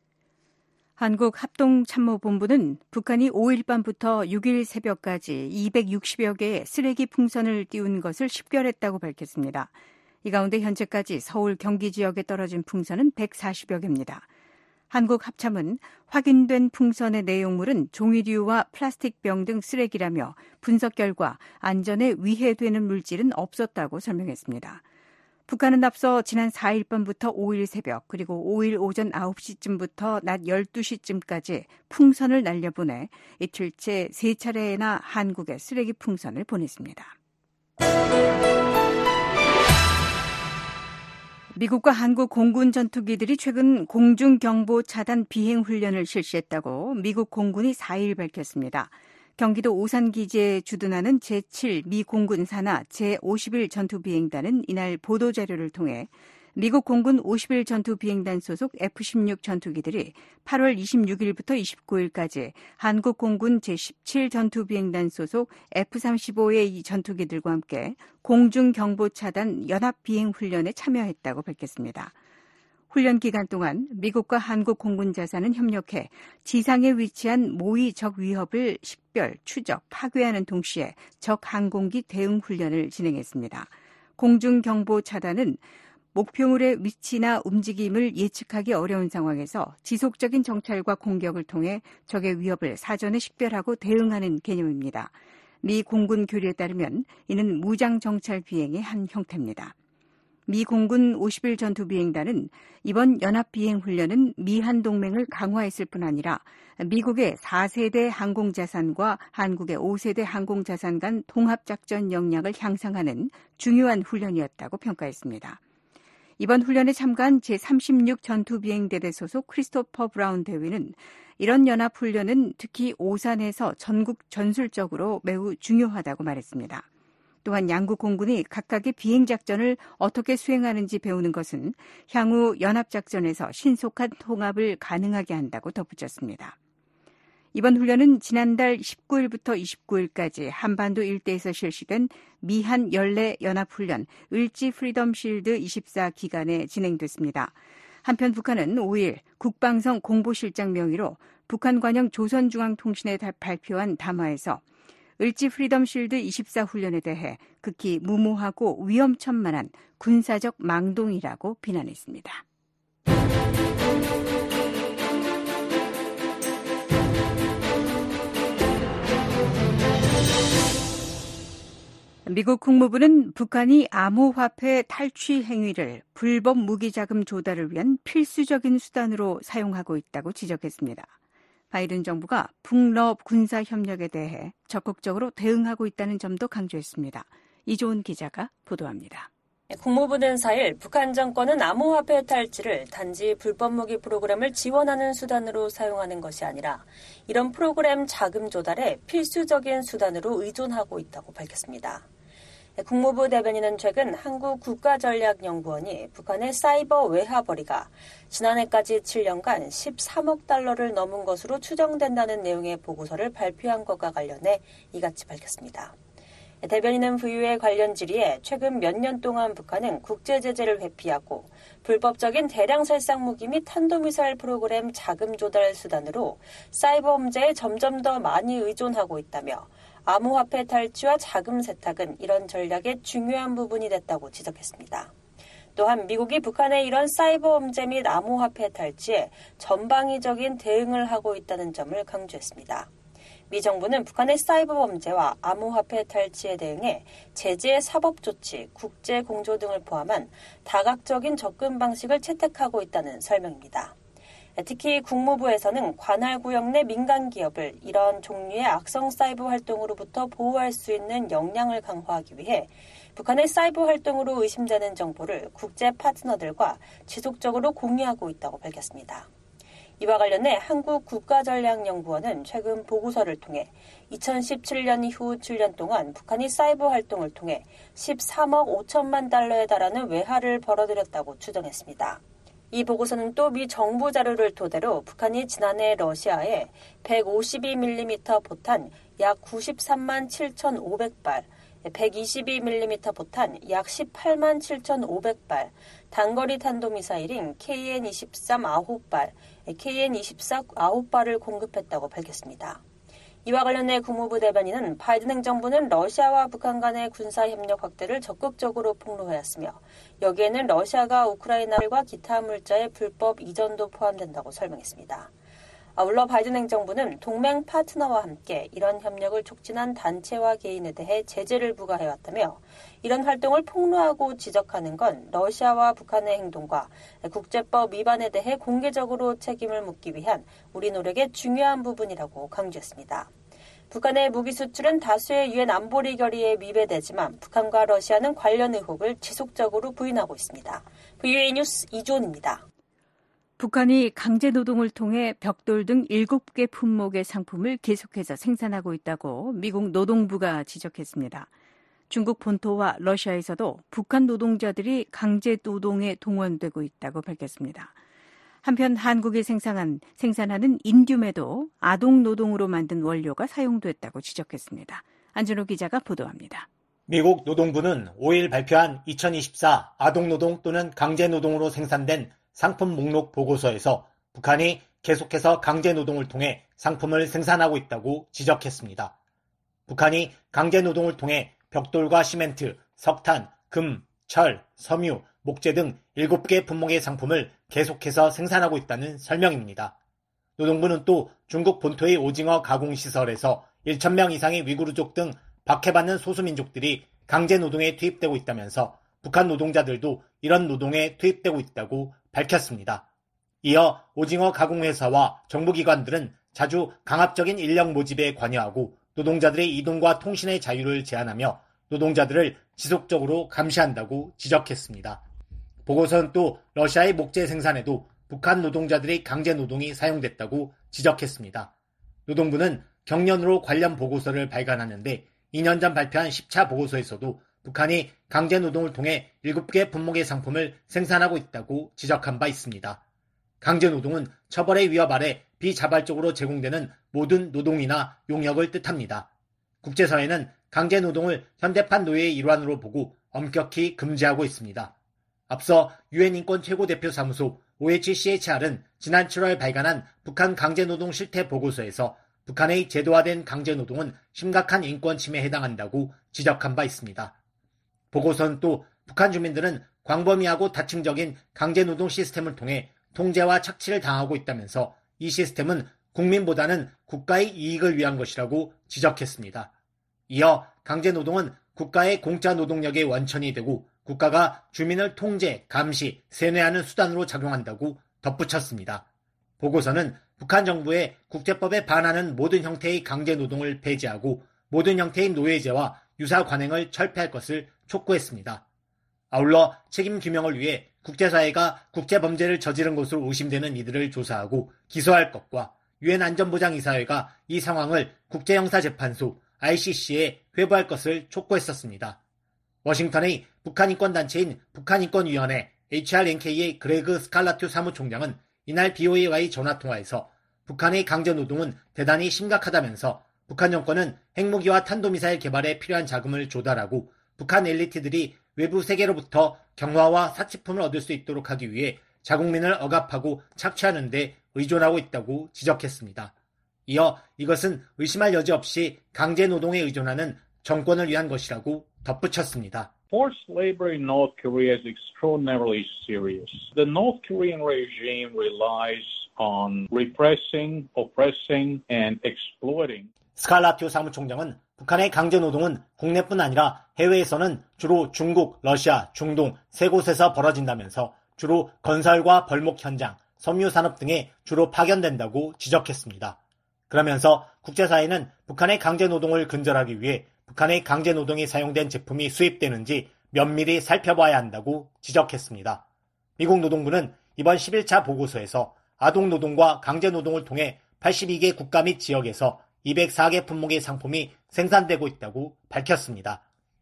한국합동참모본부는 북한이 5일 밤부터 6일 새벽까지 260여 개의 쓰레기 풍선을 띄운 것을 식별했다고 밝혔습니다. 이 가운데 현재까지 서울 경기 지역에 떨어진 풍선은 140여 개입니다. 한국합참은 확인된 풍선의 내용물은 종이류와 플라스틱병 등 쓰레기라며 분석 결과 안전에 위해되는 물질은 없었다고 설명했습니다. 북한은 앞서 지난 4일 밤부터 5일 새벽 그리고 5일 오전 9시쯤부터 낮 12시쯤까지 풍선을 날려보내 이틀째 3차례나 한국에 쓰레기 풍선을 보냈습니다. 미국과 한국 공군 전투기들이 최근 공중경보 차단 비행 훈련을 실시했다고 미국 공군이 4일 밝혔습니다. 경기도 오산기지에 주둔하는 제7 미 공군 산하 제51 전투비행단은 이날 보도자료를 통해 미국 공군 51 전투비행단 소속 F-16 전투기들이 8월 26일부터 29일까지 한국 공군 제17 전투비행단 소속 F-35A 전투기들과 함께 공중경보차단 연합비행훈련에 참여했다고 밝혔습니다. 훈련 기간 동안 미국과 한국 공군 자산은 협력해 지상에 위치한 모의 적 위협을 식별, 추적, 파괴하는 동시에 적 항공기 대응 훈련을 진행했습니다. 공중경보 차단은 목표물의 위치나 움직임을 예측하기 어려운 상황에서 지속적인 정찰과 공격을 통해 적의 위협을 사전에 식별하고 대응하는 개념입니다. 미 공군 교리에 따르면 이는 무장 정찰 비행의 한 형태입니다. 미 공군 51 전투비행단은 이번 연합비행훈련은 미한 동맹을 강화했을 뿐 아니라 미국의 4세대 항공자산과 한국의 5세대 항공자산 간 통합작전 역량을 향상하는 중요한 훈련이었다고 평가했습니다. 이번 훈련에 참가한 제36 전투비행대대 소속 크리스토퍼 브라운 대위는 이런 연합훈련은 특히 오산에서 전국 전술적으로 매우 중요하다고 말했습니다. 또한 양국 공군이 각각의 비행작전을 어떻게 수행하는지 배우는 것은 향후 연합작전에서 신속한 통합을 가능하게 한다고 덧붙였습니다. 이번 훈련은 지난달 19일부터 29일까지 한반도 일대에서 실시된 미한 연례 연합훈련 을지 프리덤 실드 24 기간에 진행됐습니다. 한편 북한은 5일 국방성 공보실장 명의로 북한 관영 조선중앙통신에 발표한 담화에서 을지 프리덤 실드 24 훈련에 대해 극히 무모하고 위험천만한 군사적 망동이라고 비난했습니다. 미국 국무부는 북한이 암호화폐 탈취 행위를 불법 무기자금 조달을 위한 필수적인 수단으로 사용하고 있다고 지적했습니다. 바이든 정부가 북러 군사협력에 대해 적극적으로 대응하고 있다는 점도 강조했습니다. 이조은 기자가 보도합니다. 국무부는 4일 북한 정권은 암호화폐 탈취를 단지 불법 무기 프로그램을 지원하는 수단으로 사용하는 것이 아니라 이런 프로그램 자금 조달에 필수적인 수단으로 의존하고 있다고 밝혔습니다. 국무부 대변인은 최근 한국국가전략연구원이 북한의 사이버 외화벌이가 지난해까지 7년간 13억 달러를 넘은 것으로 추정된다는 내용의 보고서를 발표한 것과 관련해 이같이 밝혔습니다. 대변인은 VOA의 관련 질의에 최근 몇 년 동안 북한은 국제제재를 회피하고 불법적인 대량 살상 무기 및 탄도미사일 프로그램 자금 조달 수단으로 사이버 범죄에 점점 더 많이 의존하고 있다며 암호화폐 탈취와 자금 세탁은 이런 전략의 중요한 부분이 됐다고 지적했습니다. 또한 미국이 북한의 이런 사이버 범죄 및 암호화폐 탈취에 전방위적인 대응을 하고 있다는 점을 강조했습니다. 미 정부는 북한의 사이버 범죄와 암호화폐 탈취에 대응해 제재 사법 조치, 국제 공조 등을 포함한 다각적인 접근 방식을 채택하고 있다는 설명입니다. 특히 국무부에서는 관할 구역 내 민간 기업을 이런 종류의 악성 사이버 활동으로부터 보호할 수 있는 역량을 강화하기 위해 북한의 사이버 활동으로 의심되는 정보를 국제 파트너들과 지속적으로 공유하고 있다고 밝혔습니다. 이와 관련해 한국국가전략연구원은 최근 보고서를 통해 2017년 이후 7년 동안 북한이 사이버 활동을 통해 13억 5천만 달러에 달하는 외화를 벌어들였다고 추정했습니다. 이 보고서는 또 미 정부 자료를 토대로 북한이 지난해 러시아에 152mm 포탄 약 93만 7,500발, 122mm 포탄 약 18만 7,500발, 단거리 탄도미사일인 KN-23 9발, KN-24 9발을 공급했다고 밝혔습니다. 이와 관련해 국무부 대변인은 바이든 행정부는 러시아와 북한 간의 군사협력 확대를 적극적으로 폭로하였으며 여기에는 러시아가 우크라이나와 기타 물자의 불법 이전도 포함된다고 설명했습니다. 아울러 바이든 행정부는 동맹 파트너와 함께 이런 협력을 촉진한 단체와 개인에 대해 제재를 부과해왔다며 이런 활동을 폭로하고 지적하는 건 러시아와 북한의 행동과 국제법 위반에 대해 공개적으로 책임을 묻기 위한 우리 노력의 중요한 부분이라고 강조했습니다. 북한의 무기 수출은 다수의 유엔 안보리 결의에 위배되지만 북한과 러시아는 관련 의혹을 지속적으로 부인하고 있습니다. VOA 뉴스 이조은입니다. 북한이 강제노동을 통해 벽돌 등 7개 품목의 상품을 계속해서 생산하고 있다고 미국 노동부가 지적했습니다. 중국 본토와 러시아에서도 북한 노동자들이 강제노동에 동원되고 있다고 밝혔습니다. 한편 한국이 생산하는 인듐에도 아동노동으로 만든 원료가 사용됐다고 지적했습니다. 안준호 기자가 보도합니다. 미국 노동부는 5일 발표한 2024 아동노동 또는 강제노동으로 생산된 상품 목록 보고서에서 북한이 계속해서 강제노동을 통해 상품을 생산하고 있다고 지적했습니다. 북한이 강제노동을 통해 벽돌과 시멘트, 석탄, 금, 철, 섬유, 목재 등 7개 품목의 상품을 계속해서 생산하고 있다는 설명입니다. 노동부는 또 중국 본토의 오징어 가공시설에서 1,000명 이상의 위구르족 등 박해받는 소수민족들이 강제노동에 투입되고 있다면서 북한 노동자들도 이런 노동에 투입되고 있다고 밝혔습니다. 이어 오징어 가공회사와 정부기관들은 자주 강압적인 인력 모집에 관여하고 노동자들의 이동과 통신의 자유를 제한하며 노동자들을 지속적으로 감시한다고 지적했습니다. 보고서는 또 러시아의 목재 생산에도 북한 노동자들의 강제노동이 사용됐다고 지적했습니다. 노동부는 경련으로 관련 보고서를 발간하는데 2년 전 발표한 10차 보고서에서도 북한이 강제노동을 통해 7개 분목의 상품을 생산하고 있다고 지적한 바 있습니다. 강제노동은 처벌의 위협 아래 비자발적으로 제공되는 모든 노동이나 용역을 뜻합니다. 국제사회는 강제노동을 현대판 노예의 일환으로 보고 엄격히 금지하고 있습니다. 앞서 유엔 인권 최고대표사무소 OHCHR은 지난 7월 발간한 북한 강제노동 실태 보고서에서 북한의 제도화된 강제노동은 심각한 인권 침해에 해당한다고 지적한 바 있습니다. 보고서는 또 북한 주민들은 광범위하고 다층적인 강제노동 시스템을 통해 통제와 착취를 당하고 있다면서 이 시스템은 국민보다는 국가의 이익을 위한 것이라고 지적했습니다. 이어 강제노동은 국가의 공짜 노동력의 원천이 되고 국가가 주민을 통제, 감시, 세뇌하는 수단으로 작용한다고 덧붙였습니다. 보고서는 북한 정부의 국제법에 반하는 모든 형태의 강제노동을 폐지하고 모든 형태의 노예제와 유사 관행을 철폐할 것을 촉구했습니다. 아울러 책임 규명을 위해 국제사회가 국제범죄를 저지른 것으로 의심되는 이들을 조사하고 기소할 것과 유엔 안전보장이사회가 이 상황을 국제형사재판소 ICC에 회부할 것을 촉구했었습니다. 워싱턴의 북한인권단체인 북한인권위원회 HRNK의 그레그 스칼라튜 사무총장은 이날 BOA와의 전화통화에서 북한의 강제노동은 대단히 심각하다면서 북한 정권은 핵무기와 탄도미사일 개발에 필요한 자금을 조달하고 북한 엘리트들이 외부 세계로부터 경화와 사치품을 얻을 수 있도록 하기 위해 자국민을 억압하고 착취하는 데 의존하고 있다고 지적했습니다. 이어 이것은 의심할 여지 없이 강제노동에 의존하는 정권을 위한 것이라고 덧붙였습니다. Forced labor in North Korea is extraordinarily serious. The North Korean regime relies on repressing, oppressing, and exploiting. 스칼라튜 사무총장은 북한의 강제노동은 국내뿐 아니라 해외에서는 주로 중국, 러시아, 중동 세 곳에서 벌어진다면서 주로 건설과 벌목 현장, 섬유산업 등에 주로 파견된다고 지적했습니다. 그러면서 국제사회는 북한의 강제노동을 근절하기 위해 북한의 강제노동이 사용된 제품이 수입되는지 면밀히 살펴봐야 한다고 지적했습니다. 미국 노동부는 이번 11차 보고서에서 아동노동과 강제노동을 통해 82개 국가 및 지역에서 204개 품목의 상품이 생산되고 있다고 밝혔습니다.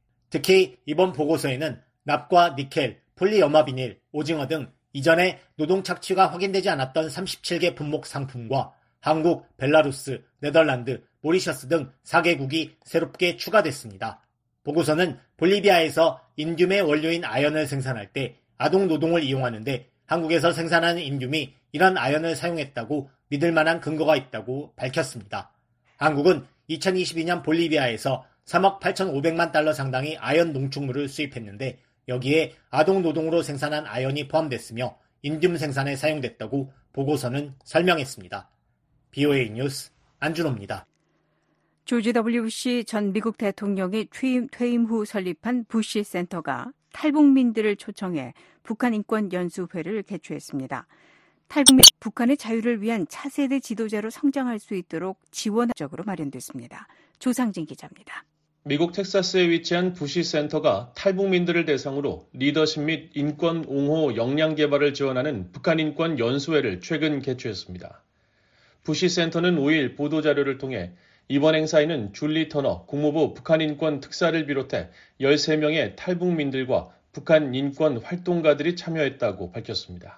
특히 이번 보고서에는 납과 니켈, 폴리염화비닐, 오징어 등 이전에 노동 착취가 확인되지 않았던 37개 품목 상품과 한국, 벨라루스, 네덜란드, 모리셔스 등 4개국이 새롭게 추가됐습니다. 보고서는 볼리비아에서 인듐의 원료인 아연을 생산할 때 아동 노동을 이용하는데 한국에서 생산하는 인듐이 이런 아연을 사용했다고 믿을 만한 근거가 있다고 밝혔습니다. 한국은 2022년 볼리비아에서 3억 8,500만 달러 상당의 아연 농축물을 수입했는데 여기에 아동 노동으로 생산한 아연이 포함됐으며 인듐 생산에 사용됐다고 보고서는 설명했습니다. BOA 뉴스 안준호입니다. 조지 W. 부시 전 미국 대통령이 퇴임 후 설립한 부시 센터가 탈북민들을 초청해 북한 인권연수회를 개최했습니다. 탈북민 북한의 자유를 위한 차세대 지도자로 성장할 수 있도록 지원적으로 마련됐습니다. 조상진 기자입니다. 미국 텍사스에 위치한 부시 센터가 탈북민들을 대상으로 리더십 및 인권 옹호 역량 개발을 지원하는 북한 인권 연수회를 최근 개최했습니다. 부시 센터는 5일 보도자료를 통해 이번 행사에는 줄리 터너 국무부 북한인권 특사를 비롯해 13명의 탈북민들과 북한 인권 활동가들이 참여했다고 밝혔습니다.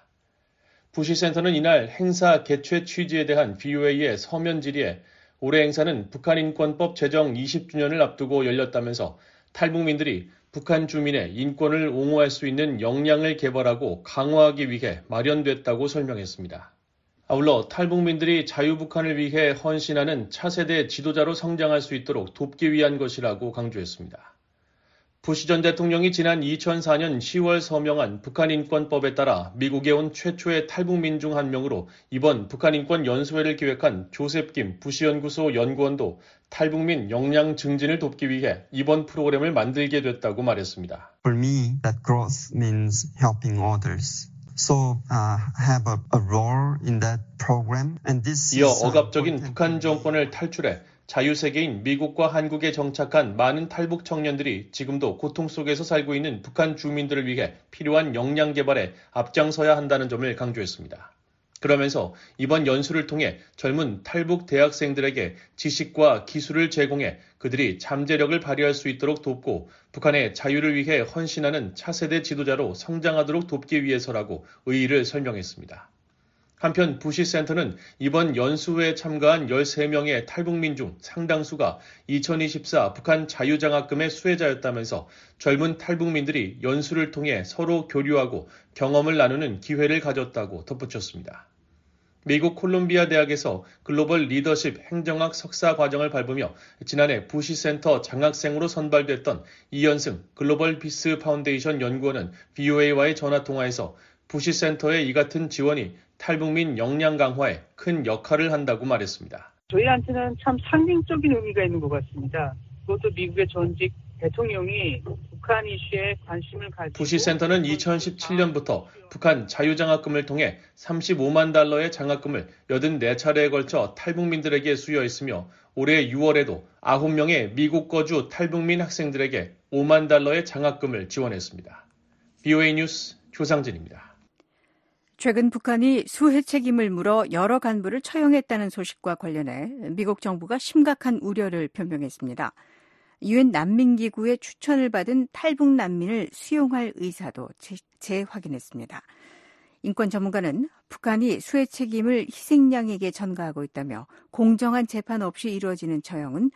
부시센터는 이날 행사 개최 취지에 대한 BOA의 서면 질의에 올해 행사는 북한인권법 제정 20주년을 앞두고 열렸다면서 탈북민들이 북한 주민의 인권을 옹호할 수 있는 역량을 개발하고 강화하기 위해 마련됐다고 설명했습니다. 아울러 탈북민들이 자유북한을 위해 헌신하는 차세대 지도자로 성장할 수 있도록 돕기 위한 것이라고 강조했습니다. 부시 전 대통령이 지난 2004년 10월 서명한 북한인권법에 따라 미국에 온 최초의 탈북민 중 한 명으로 이번 북한인권 연수회를 기획한 조셉 김 부시연구소 연구원도 탈북민 역량 증진을 돕기 위해 이번 프로그램을 만들게 됐다고 말했습니다. For me, that growth means helping others. So have a role in that program. And this 이어 억압적인 북한 정권을 탈출해 자유세계인 미국과 한국에 정착한 많은 탈북 청년들이 지금도 고통 속에서 살고 있는 북한 주민들을 위해 필요한 역량 개발에 앞장서야 한다는 점을 강조했습니다. 그러면서 이번 연수를 통해 젊은 탈북 대학생들에게 지식과 기술을 제공해 그들이 잠재력을 발휘할 수 있도록 돕고 북한의 자유를 위해 헌신하는 차세대 지도자로 성장하도록 돕기 위해서라고 의의를 설명했습니다. 한편 부시센터는 이번 연수회에 참가한 13명의 탈북민 중 상당수가 2024 북한 자유장학금의 수혜자였다면서 젊은 탈북민들이 연수를 통해 서로 교류하고 경험을 나누는 기회를 가졌다고 덧붙였습니다. 미국 콜롬비아 대학에서 글로벌 리더십 행정학 석사 과정을 밟으며 지난해 부시센터 장학생으로 선발됐던 이현승 글로벌 피스 파운데이션 연구원은 VOA와의 전화통화에서 부시센터의 이 같은 지원이 탈북민 역량 강화에 큰 역할을 한다고 말했습니다. 저희한테는 참 상징적인 의미가 있는 것 같습니다. 그것도 미국의 전직 대통령이 북한 이슈에 관심을 가지고 부시센터는 2017년부터 북한 자유장학금을 통해 35만 달러의 장학금을 84차례에 걸쳐 탈북민들에게 수여했으며 올해 6월에도 9명의 미국 거주 탈북민 학생들에게 5만 달러의 장학금을 지원했습니다. VOA 뉴스 조상진입니다. 최근 북한이 수해 책임을 물어 여러 간부를 처형했다는 소식과 관련해 미국 정부가 심각한 우려를 표명했습니다. 유엔 난민기구의 추천을 받은 탈북 난민을 수용할 의사도 재확인했습니다. 인권 전문가는 북한이 수해 책임을 희생양에게 전가하고 있다며 공정한 재판 없이 이루어지는 처형은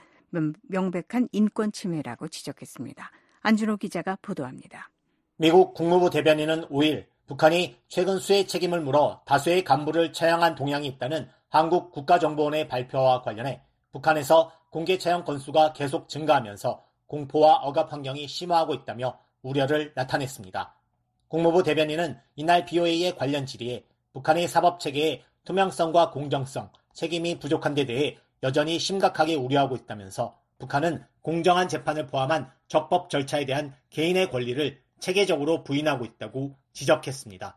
명백한 인권 침해라고 지적했습니다. 안준호 기자가 보도합니다. 미국 국무부 대변인은 5일 북한이 최근 수해 책임을 물어 다수의 간부를 처형한 동향이 있다는 한국 국가정보원의 발표와 관련해 북한에서 공개 처형 건수가 계속 증가하면서 공포와 억압 환경이 심화하고 있다며 우려를 나타냈습니다. 국무부 대변인은 이날 BOA의 관련 질의에 북한의 사법체계의 투명성과 공정성, 책임이 부족한 데 대해 여전히 심각하게 우려하고 있다면서 북한은 공정한 재판을 포함한 적법 절차에 대한 개인의 권리를 체계적으로 부인하고 있다고 지적했습니다.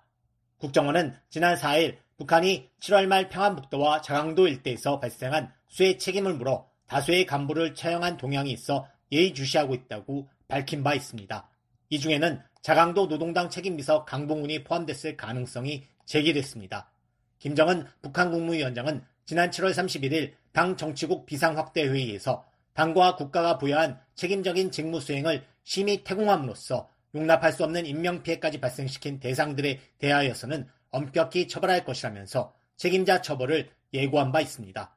국정원은 지난 4일 북한이 7월 말 평안북도와 자강도 일대에서 발생한 수해 책임을 물어 다수의 간부를 처형한 동향이 있어 예의주시하고 있다고 밝힌 바 있습니다. 이 중에는 자강도 노동당 책임비서 강봉훈이 포함됐을 가능성이 제기됐습니다. 김정은 북한 국무위원장은 지난 7월 31일 당 정치국 비상확대회의에서 당과 국가가 부여한 책임적인 직무 수행을 심히 태공함으로써 용납할 수 없는 인명피해까지 발생시킨 대상들에 대하여서는 엄격히 처벌할 것이라면서 책임자 처벌을 예고한 바 있습니다.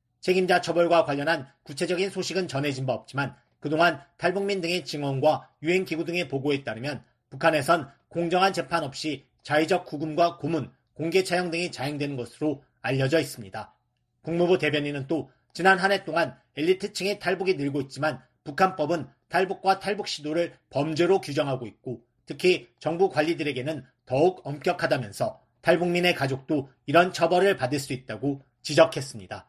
책임자 처벌과 관련한 구체적인 소식은 전해진 바 없지만 그동안 탈북민 등의 증언과 유엔기구 등의 보고에 따르면 북한에선 공정한 재판 없이 자의적 구금과 고문, 공개 처형 등이 자행되는 것으로 알려져 있습니다. 국무부 대변인은 또 지난 한 해 동안 엘리트층의 탈북이 늘고 있지만 북한법은 탈북과 탈북 시도를 범죄로 규정하고 있고 특히 정부 관리들에게는 더욱 엄격하다면서 탈북민의 가족도 이런 처벌을 받을 수 있다고 지적했습니다.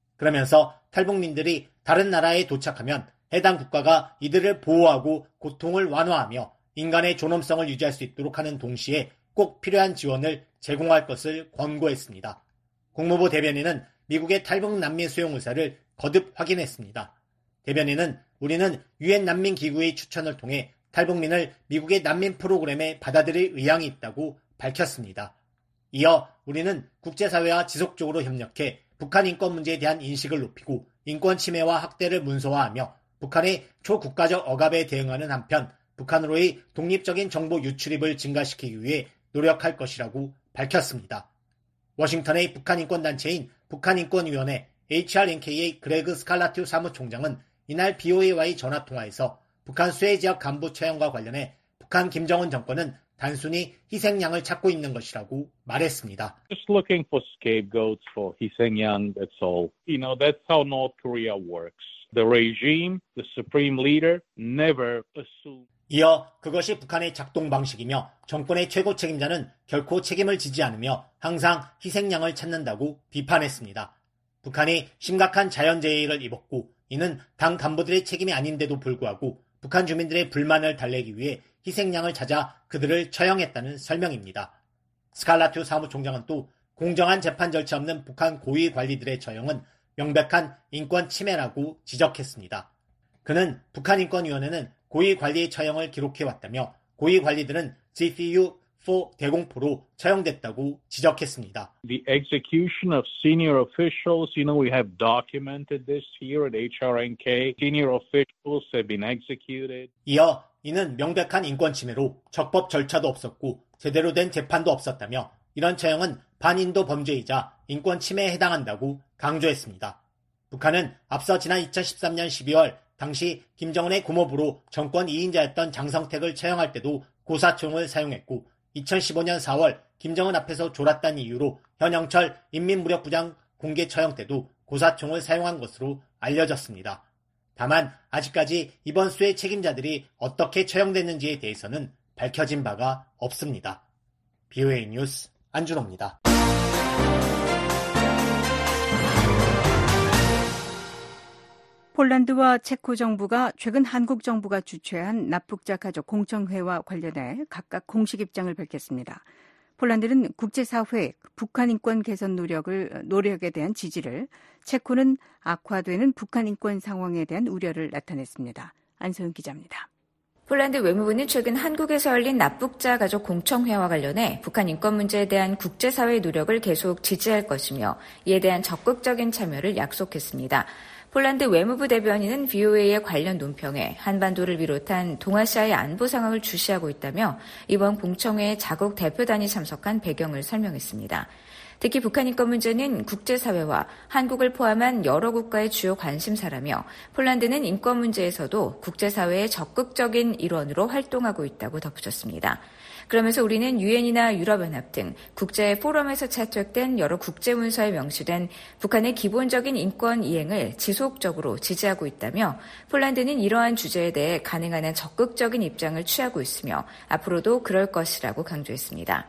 그러면서 탈북민들이 다른 나라에 도착하면 해당 국가가 이들을 보호하고 고통을 완화하며 인간의 존엄성을 유지할 수 있도록 하는 동시에 꼭 필요한 지원을 제공할 것을 권고했습니다. 국무부 대변인은 미국의 탈북 난민 수용 의사를 거듭 확인했습니다. 대변인은 우리는 유엔 난민 기구의 추천을 통해 탈북민을 미국의 난민 프로그램에 받아들일 의향이 있다고 밝혔습니다. 이어 우리는 국제사회와 지속적으로 협력해 북한 인권 문제에 대한 인식을 높이고 인권 침해와 학대를 문서화하며 북한의 초국가적 억압에 대응하는 한편 북한으로의 독립적인 정보 유출입을 증가시키기 위해 노력할 것이라고 밝혔습니다. 워싱턴의 북한인권단체인 북한인권위원회 HRNK의 그레그 스칼라튜 사무총장은 이날 BOA와의 전화통화에서 북한 수해지역 간부 처형과 관련해 북한 김정은 정권은 단순히 희생양을 찾고 있는 것이라고 말했습니다. Just looking for scapegoats for 희생양, that's all. That's how North Korea works. The regime, the supreme leader, never assume. 이어 그것이 북한의 작동 방식이며 정권의 최고 책임자는 결코 책임을 지지 않으며 항상 희생양을 찾는다고 비판했습니다. 북한이 심각한 자연재해를 입었고 이는 당 간부들의 책임이 아닌데도 불구하고 북한 주민들의 불만을 달래기 위해 희생양을 찾아 그들을 처형했다는 설명입니다. 스칼라튜 사무총장은 또 공정한 재판 절차 없는 북한 고위 관리들의 처형은 명백한 인권 침해라고 지적했습니다. 그는 북한인권위원회는 고위 관리의 처형을 기록해왔다며 고위 관리들은 GPU 4 대공포로 처형됐다고 지적했습니다. The execution of senior officials, we have documented this here at HRNK. Senior officials have been executed. 이어 이는 명백한 인권 침해로 적법 절차도 없었고 제대로 된 재판도 없었다며 이런 처형은 반인도 범죄이자 인권 침해에 해당한다고 강조했습니다. 북한은 앞서 지난 2013년 12월 당시 김정은의 고모부로 정권 2인자였던 장성택을 처형할 때도 고사총을 사용했고 2015년 4월 김정은 앞에서 졸았다는 이유로 현영철 인민무력부장 공개 처형 때도 고사총을 사용한 것으로 알려졌습니다. 다만 아직까지 이번 수의 책임자들이 어떻게 처형됐는지에 대해서는 밝혀진 바가 없습니다. BOA 뉴스 안준호입니다. 폴란드와 체코 정부가 최근 한국 정부가 주최한 납북자 가족 공청회와 관련해 각각 공식 입장을 밝혔습니다. 폴란드는 국제사회 북한 인권 개선 노력에 대한 지지를, 체코는 악화되는 북한 인권 상황에 대한 우려를 나타냈습니다. 안소영 기자입니다. 폴란드 외무부는 최근 한국에서 열린 납북자 가족 공청회와 관련해 북한 인권 문제에 대한 국제사회의 노력을 계속 지지할 것이며 이에 대한 적극적인 참여를 약속했습니다. 폴란드 외무부 대변인은 VOA의 관련 논평에 한반도를 비롯한 동아시아의 안보 상황을 주시하고 있다며 이번 공청회에 자국 대표단이 참석한 배경을 설명했습니다. 특히 북한 인권 문제는 국제사회와 한국을 포함한 여러 국가의 주요 관심사라며 폴란드는 인권 문제에서도 국제사회의 적극적인 일원으로 활동하고 있다고 덧붙였습니다. 그러면서 우리는 유엔이나 유럽연합 등 국제 포럼에서 채택된 여러 국제문서에 명시된 북한의 기본적인 인권 이행을 지속적으로 지지하고 있다며 폴란드는 이러한 주제에 대해 가능한 한 적극적인 입장을 취하고 있으며 앞으로도 그럴 것이라고 강조했습니다.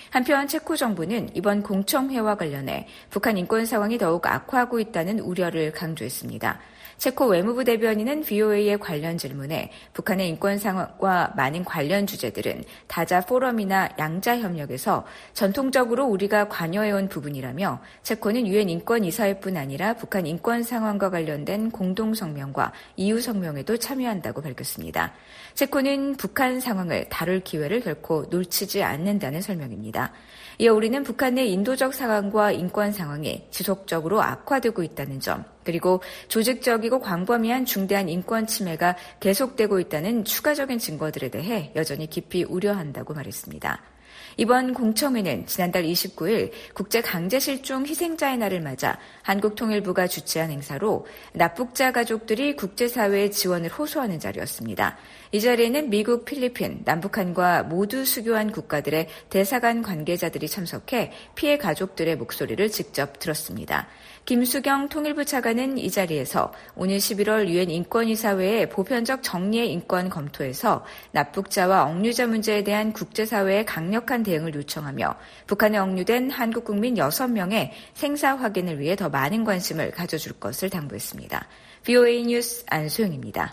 한편 체코 정부는 이번 공청회와 관련해 북한 인권 상황이 더욱 악화하고 있다는 우려를 강조했습니다. 체코 외무부 대변인은 VOA의 관련 질문에 북한의 인권 상황과 많은 관련 주제들은 다자 포럼이나 양자 협력에서 전통적으로 우리가 관여해온 부분이라며 체코는 유엔 인권이사회뿐 아니라 북한 인권 상황과 관련된 공동성명과 이유성명에도 참여한다고 밝혔습니다. 체코는 북한 상황을 다룰 기회를 결코 놓치지 않는다는 설명입니다. 이어 우리는 북한 내 인도적 상황과 인권 상황이 지속적으로 악화되고 있다는 점, 그리고 조직적이고 광범위한 중대한 인권 침해가 계속되고 있다는 추가적인 증거들에 대해 여전히 깊이 우려한다고 말했습니다. 이번 공청회는 지난달 29일 국제강제실종 희생자의 날을 맞아 한국통일부가 주최한 행사로 납북자 가족들이 국제사회의 지원을 호소하는 자리였습니다. 이 자리에는 미국, 필리핀, 남북한과 모두 수교한 국가들의 대사관 관계자들이 참석해 피해 가족들의 목소리를 직접 들었습니다. 김수경 통일부 차관은 이 자리에서 오늘 11월 유엔 인권이사회의 보편적 정리의 인권 검토에서 납북자와 억류자 문제에 대한 국제사회의 강력한 대응을 요청하며 북한에 억류된 한국 국민 6명의 생사 확인을 위해 더 많은 관심을 가져줄 것을 당부했습니다. VOA 뉴스 안소영입니다.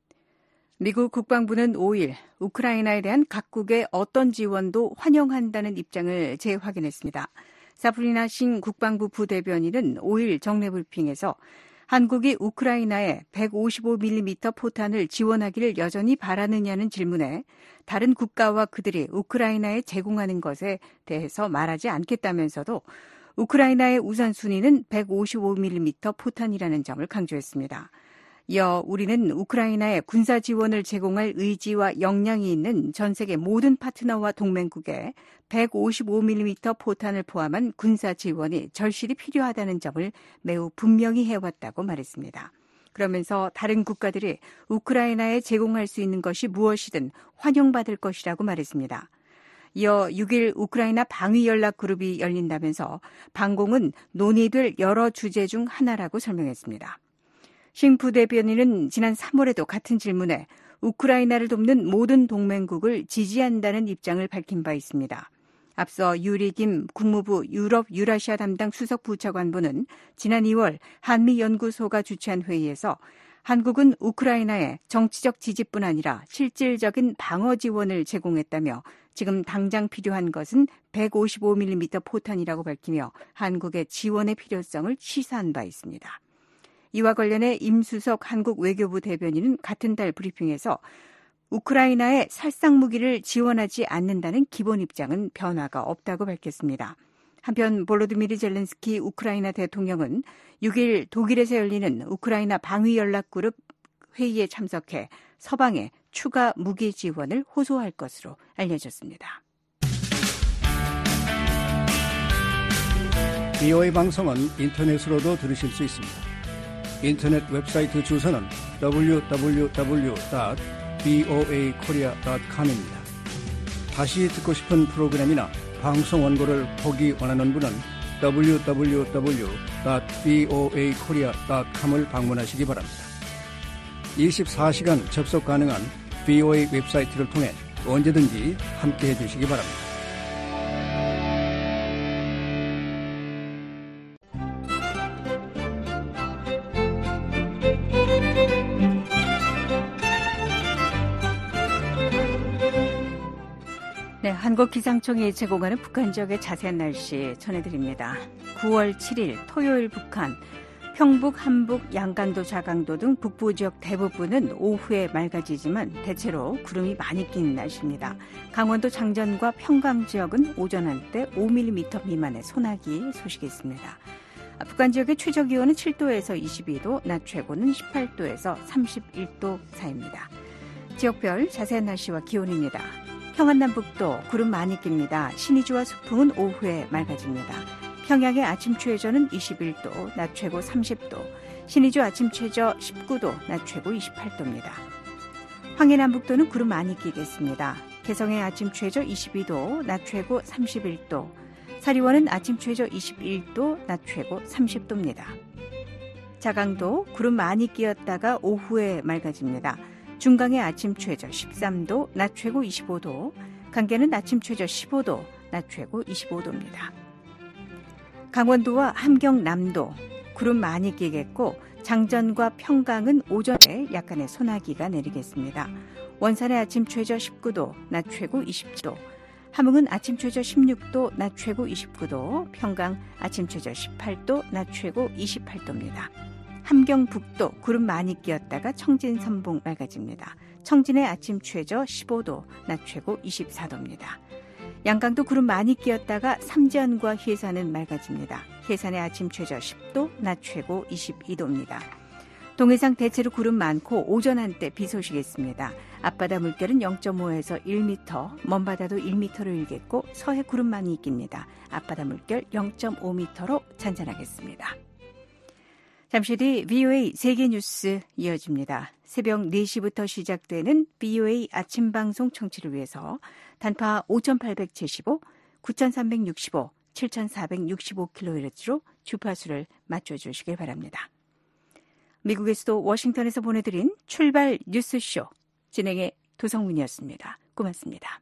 미국 국방부는 5일 우크라이나에 대한 각국의 어떤 지원도 환영한다는 입장을 재확인했습니다. 사프리나 싱 국방부 부대변인은 5일 정례 브리핑에서 한국이 우크라이나에 155mm 포탄을 지원하기를 여전히 바라느냐는 질문에 다른 국가와 그들이 우크라이나에 제공하는 것에 대해서 말하지 않겠다면서도 우크라이나의 우선순위는 155mm 포탄이라는 점을 강조했습니다. 이어 우리는 우크라이나에 군사 지원을 제공할 의지와 역량이 있는 전 세계 모든 파트너와 동맹국에 155mm 포탄을 포함한 군사 지원이 절실히 필요하다는 점을 매우 분명히 해왔다고 말했습니다. 그러면서 다른 국가들이 우크라이나에 제공할 수 있는 것이 무엇이든 환영받을 것이라고 말했습니다. 이어 6일 우크라이나 방위연락그룹이 열린다면서 방공은 논의될 여러 주제 중 하나라고 설명했습니다. 싱 부대변인은 지난 3월에도 같은 질문에 우크라이나를 돕는 모든 동맹국을 지지한다는 입장을 밝힌 바 있습니다. 앞서 유리김 국무부 유럽 유라시아 담당 수석 부차관보는 지난 2월 한미연구소가 주최한 회의에서 한국은 우크라이나에 정치적 지지뿐 아니라 실질적인 방어 지원을 제공했다며 지금 당장 필요한 것은 155mm 포탄이라고 밝히며 한국의 지원의 필요성을 시사한 바 있습니다. 이와 관련해 임수석 한국 외교부 대변인은 같은 달 브리핑에서 우크라이나에 살상무기를 지원하지 않는다는 기본 입장은 변화가 없다고 밝혔습니다. 한편 볼로디미르 젤렌스키 우크라이나 대통령은 6일 독일에서 열리는 우크라이나 방위연락그룹 회의에 참석해 서방에 추가 무기 지원을 호소할 것으로 알려졌습니다. VOA 방송은 인터넷으로도 들으실 수 있습니다. 인터넷 웹사이트 주소는 www.voakorea.com입니다. 다시 듣고 싶은 프로그램이나 방송 원고를 보기 원하는 분은 www.voakorea.com을 방문하시기 바랍니다. 24시간 접속 가능한 VOA 웹사이트를 통해 언제든지 함께해 주시기 바랍니다. 네, 한국기상청이 제공하는 북한 지역의 자세한 날씨 전해드립니다. 9월 7일 토요일 북한, 평북, 한북, 양강도, 자강도 등 북부 지역 대부분은 오후에 맑아지지만 대체로 구름이 많이 낀 날씨입니다. 강원도 장전과 평강 지역은 오전 한때 5mm 미만의 소나기 소식이 있습니다. 북한 지역의 최저 기온은 7도에서 22도, 낮 최고는 18도에서 31도 사이입니다. 지역별 자세한 날씨와 기온입니다. 평안남북도 구름 많이 낍니다. 신의주와 수풍은 오후에 맑아집니다. 평양의 아침 최저는 21도, 낮 최고 30도, 신의주 아침 최저 19도, 낮 최고 28도입니다. 황해남북도는 구름 많이 끼겠습니다. 개성의 아침 최저 22도, 낮 최고 31도, 사리원은 아침 최저 21도, 낮 최고 30도입니다. 자강도 구름 많이 끼었다가 오후에 맑아집니다. 중강의 아침 최저 13도, 낮 최고 25도, 강계는 아침 최저 15도, 낮 최고 25도입니다. 강원도와 함경남도 구름 많이 끼겠고 장전과 평강은 오전에 약간의 소나기가 내리겠습니다. 원산의 아침 최저 19도, 낮 최고 20도, 함흥은 아침 최저 16도, 낮 최고 29도, 평강 아침 최저 18도, 낮 최고 28도입니다. 함경북도 구름 많이 끼었다가 청진 선봉 맑아집니다. 청진의 아침 최저 15도, 낮 최고 24도입니다. 양강도 구름 많이 끼었다가 삼지연과 해산은 맑아집니다. 해산의 아침 최저 10도, 낮 최고 22도입니다. 동해상 대체로 구름 많고 오전 한때 비 소식이 있습니다. 앞바다 물결은 0.5에서 1m, 먼바다도 1m로 일겠고 서해 구름 많이 낍니다. 앞바다 물결 0.5m로 잔잔하겠습니다. 잠시 뒤 VOA 세계뉴스 이어집니다. 새벽 4시부터 시작되는 VOA 아침방송 청취를 위해서 단파 5875, 9365, 7465kHz로 주파수를 맞춰주시길 바랍니다. 미국에서도 워싱턴에서 보내드린 출발 뉴스쇼 진행의 도성문이었습니다. 고맙습니다.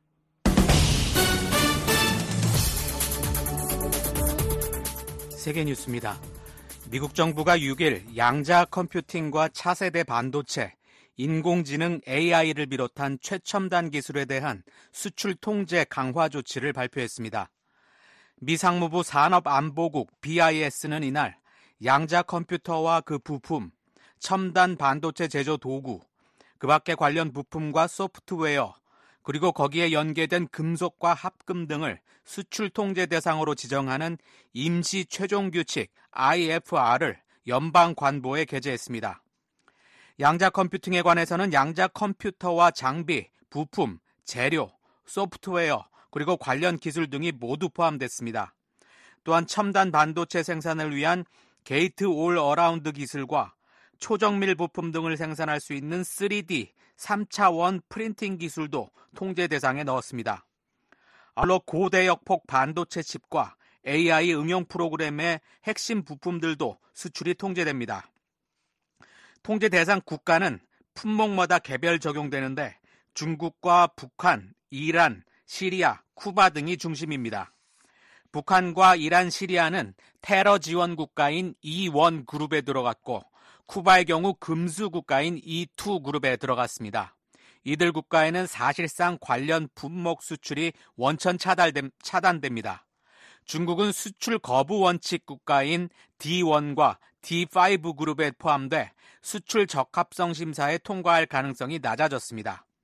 세계뉴스입니다. 미국 정부가 6일 양자 컴퓨팅과 차세대 반도체, 인공지능 AI를 비롯한 최첨단 기술에 대한 수출 통제 강화 조치를 발표했습니다. 미 상무부 산업안보국 BIS는 이날 양자 컴퓨터와 그 부품, 첨단 반도체 제조 도구, 그 밖의 관련 부품과 소프트웨어, 그리고 거기에 연계된 금속과 합금 등을 수출 통제 대상으로 지정하는 임시 최종 규칙 IFR을 연방 관보에 게재했습니다. 양자 컴퓨팅에 관해서는 양자 컴퓨터와 장비, 부품, 재료, 소프트웨어, 그리고 관련 기술 등이 모두 포함됐습니다. 또한 첨단 반도체 생산을 위한 게이트 올 어라운드 기술과 초정밀 부품 등을 생산할 수 있는 3D, 3차원 프린팅 기술도 통제 대상에 넣었습니다. 아울러 고대역폭 반도체 칩과 AI 응용 프로그램의 핵심 부품들도 수출이 통제됩니다. 통제 대상 국가는 품목마다 개별 적용되는데 중국과 북한, 이란, 시리아, 쿠바 등이 중심입니다. 북한과 이란, 시리아는 테러 지원 국가인 E1 그룹에 들어갔고 쿠바의 경우 금수 국가인 E2 그룹에 들어갔습니다. 이들 국가에는 사실상 관련 품목 수출이 원천 차단됩니다. 중국은 수출 거부 원칙 국가인 D1과 D5 그룹에 포함돼 수출 적합성 심사에 통과할 가능성이 낮아졌습니다.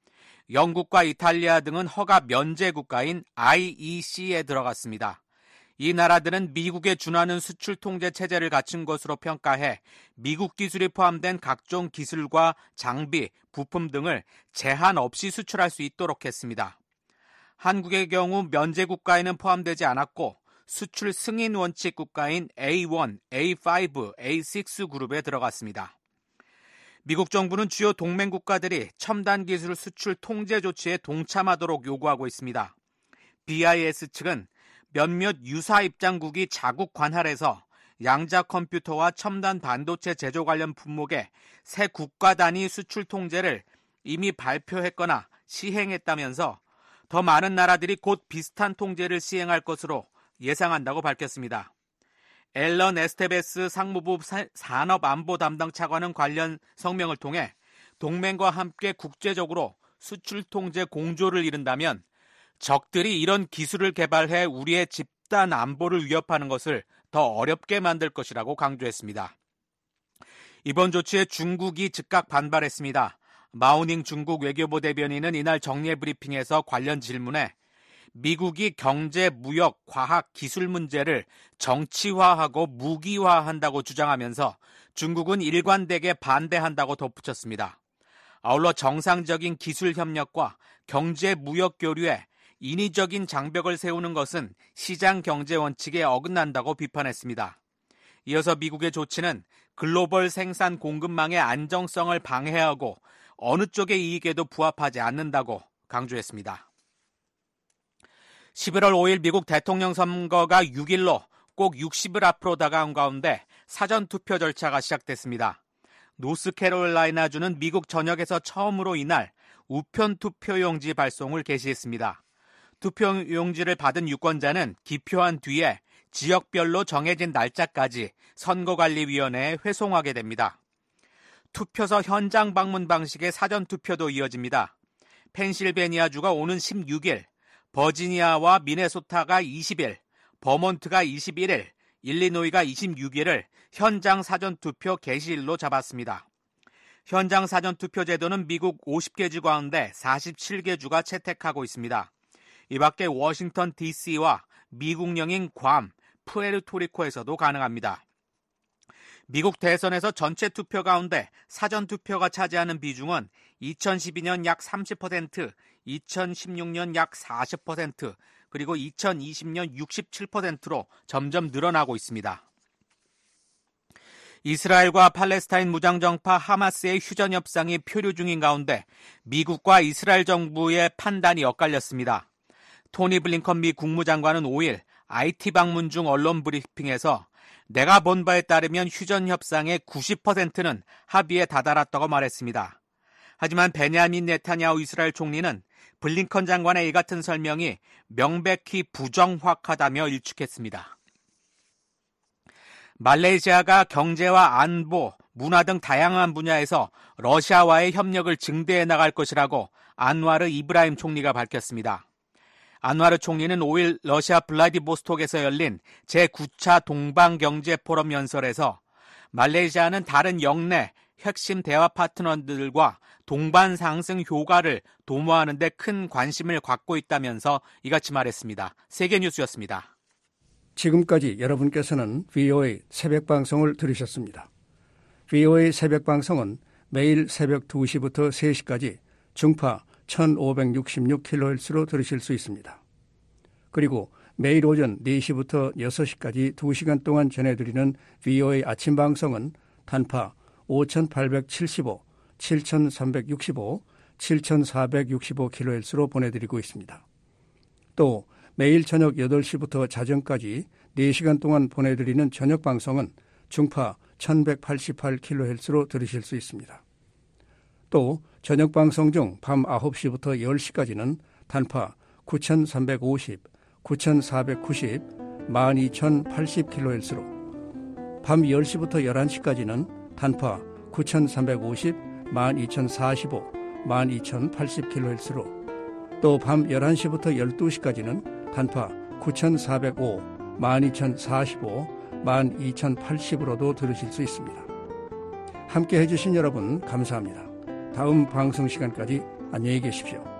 영국과 이탈리아 등은 허가 면제 국가인 IEC에 들어갔습니다. 이 나라들은 미국에 준하는 수출 통제 체제를 갖춘 것으로 평가해 미국 기술이 포함된 각종 기술과 장비, 부품 등을 제한 없이 수출할 수 있도록 했습니다. 한국의 경우 면제 국가에는 포함되지 않았고 수출 승인 원칙 국가인 A1, A5, A6 그룹에 들어갔습니다. 미국 정부는 주요 동맹 국가들이 첨단 기술 수출 통제 조치에 동참하도록 요구하고 있습니다. BIS 측은 몇몇 유사 입장국이 자국 관할에서 양자 컴퓨터와 첨단 반도체 제조 관련 품목의 새 국가 단위 수출 통제를 이미 발표했거나 시행했다면서 더 많은 나라들이 곧 비슷한 통제를 시행할 것으로 예상한다고 밝혔습니다. 앨런 에스테베스 상무부 산업안보 담당 차관은 관련 성명을 통해 동맹과 함께 국제적으로 수출 통제 공조를 이룬다면 적들이 이런 기술을 개발해 우리의 집단 안보를 위협하는 것을 더 어렵게 만들 것이라고 강조했습니다. 이번 조치에 중국이 즉각 반발했습니다. 마오닝 중국 외교부 대변인은 이날 정례 브리핑에서 관련 질문에 미국이 경제, 무역, 과학, 기술 문제를 정치화하고 무기화한다고 주장하면서 중국은 일관되게 반대한다고 덧붙였습니다. 아울러 정상적인 기술 협력과 경제, 무역 교류에 인위적인 장벽을 세우는 것은 시장 경제 원칙에 어긋난다고 비판했습니다. 이어서 미국의 조치는 글로벌 생산 공급망의 안정성을 방해하고 어느 쪽의 이익에도 부합하지 않는다고 강조했습니다. 11월 5일 미국 대통령 선거가 6일로 꼭 60일 앞으로 다가온 가운데 사전투표 절차가 시작됐습니다. 노스캐롤라이나주는 미국 전역에서 처음으로 이날 우편 투표용지 발송을 개시했습니다. 투표용지를 받은 유권자는 기표한 뒤에 지역별로 정해진 날짜까지 선거관리위원회에 회송하게 됩니다. 투표소 현장 방문 방식의 사전투표도 이어집니다. 펜실베니아주가 오는 16일, 버지니아와 미네소타가 20일, 버몬트가 21일, 일리노이가 26일을 현장 사전투표 개시일로 잡았습니다. 현장 사전투표 제도는 미국 50개 주 가운데 47개 주가 채택하고 있습니다. 이 밖에 워싱턴 DC와 미국령인 괌, 푸에르토리코에서도 가능합니다. 미국 대선에서 전체 투표 가운데 사전투표가 차지하는 비중은 2012년 약 30%, 2016년 약 40%, 그리고 2020년 67%로 점점 늘어나고 있습니다. 이스라엘과 팔레스타인 무장정파 하마스의 휴전 협상이 표류 중인 가운데 미국과 이스라엘 정부의 판단이 엇갈렸습니다. 토니 블링컨 미 국무장관은 5일 IT 방문 중 언론 브리핑에서 내가 본 바에 따르면 휴전 협상의 90%는 합의에 다다랐다고 말했습니다. 하지만 베냐민 네타냐후 이스라엘 총리는 블링컨 장관의 이 같은 설명이 명백히 부정확하다며 일축했습니다. 말레이시아가 경제와 안보, 문화 등 다양한 분야에서 러시아와의 협력을 증대해 나갈 것이라고 안와르 이브라임 총리가 밝혔습니다. 안와르 총리는 5일 러시아 블라디보스톡에서 열린 제9차 동방경제포럼 연설에서 말레이시아는 다른 역내 핵심 대화 파트너들과 동반 상승 효과를 도모하는 데 큰 관심을 갖고 있다면서 이같이 말했습니다. 세계뉴스였습니다. 지금까지 여러분께서는 VOA 새벽방송을 들으셨습니다. VOA 새벽방송은 매일 새벽 2시부터 3시까지 중파 1566kHz로 들으실 수 있습니다. 그리고 매일 오전 4시부터 6시까지 2시간 동안 전해드리는 VOA 아침방송은 단파 5875, 7365, 7465kHz로 보내드리고 있습니다. 또 매일 저녁 8시부터 자정까지 4시간 동안 보내드리는 저녁방송은 중파 1188kHz로 들으실 수 있습니다. 또 저녁방송 중 밤 9시부터 10시까지는 단파 9350, 9490, 12080kHz로 밤 10시부터 11시까지는 단파 9350, 12045, 12080kHz로 또 밤 11시부터 12시까지는 단파 9405, 12045, 12080으로도 들으실 수 있습니다. 함께 해주신 여러분 감사합니다. 다음 방송 시간까지 안녕히 계십시오.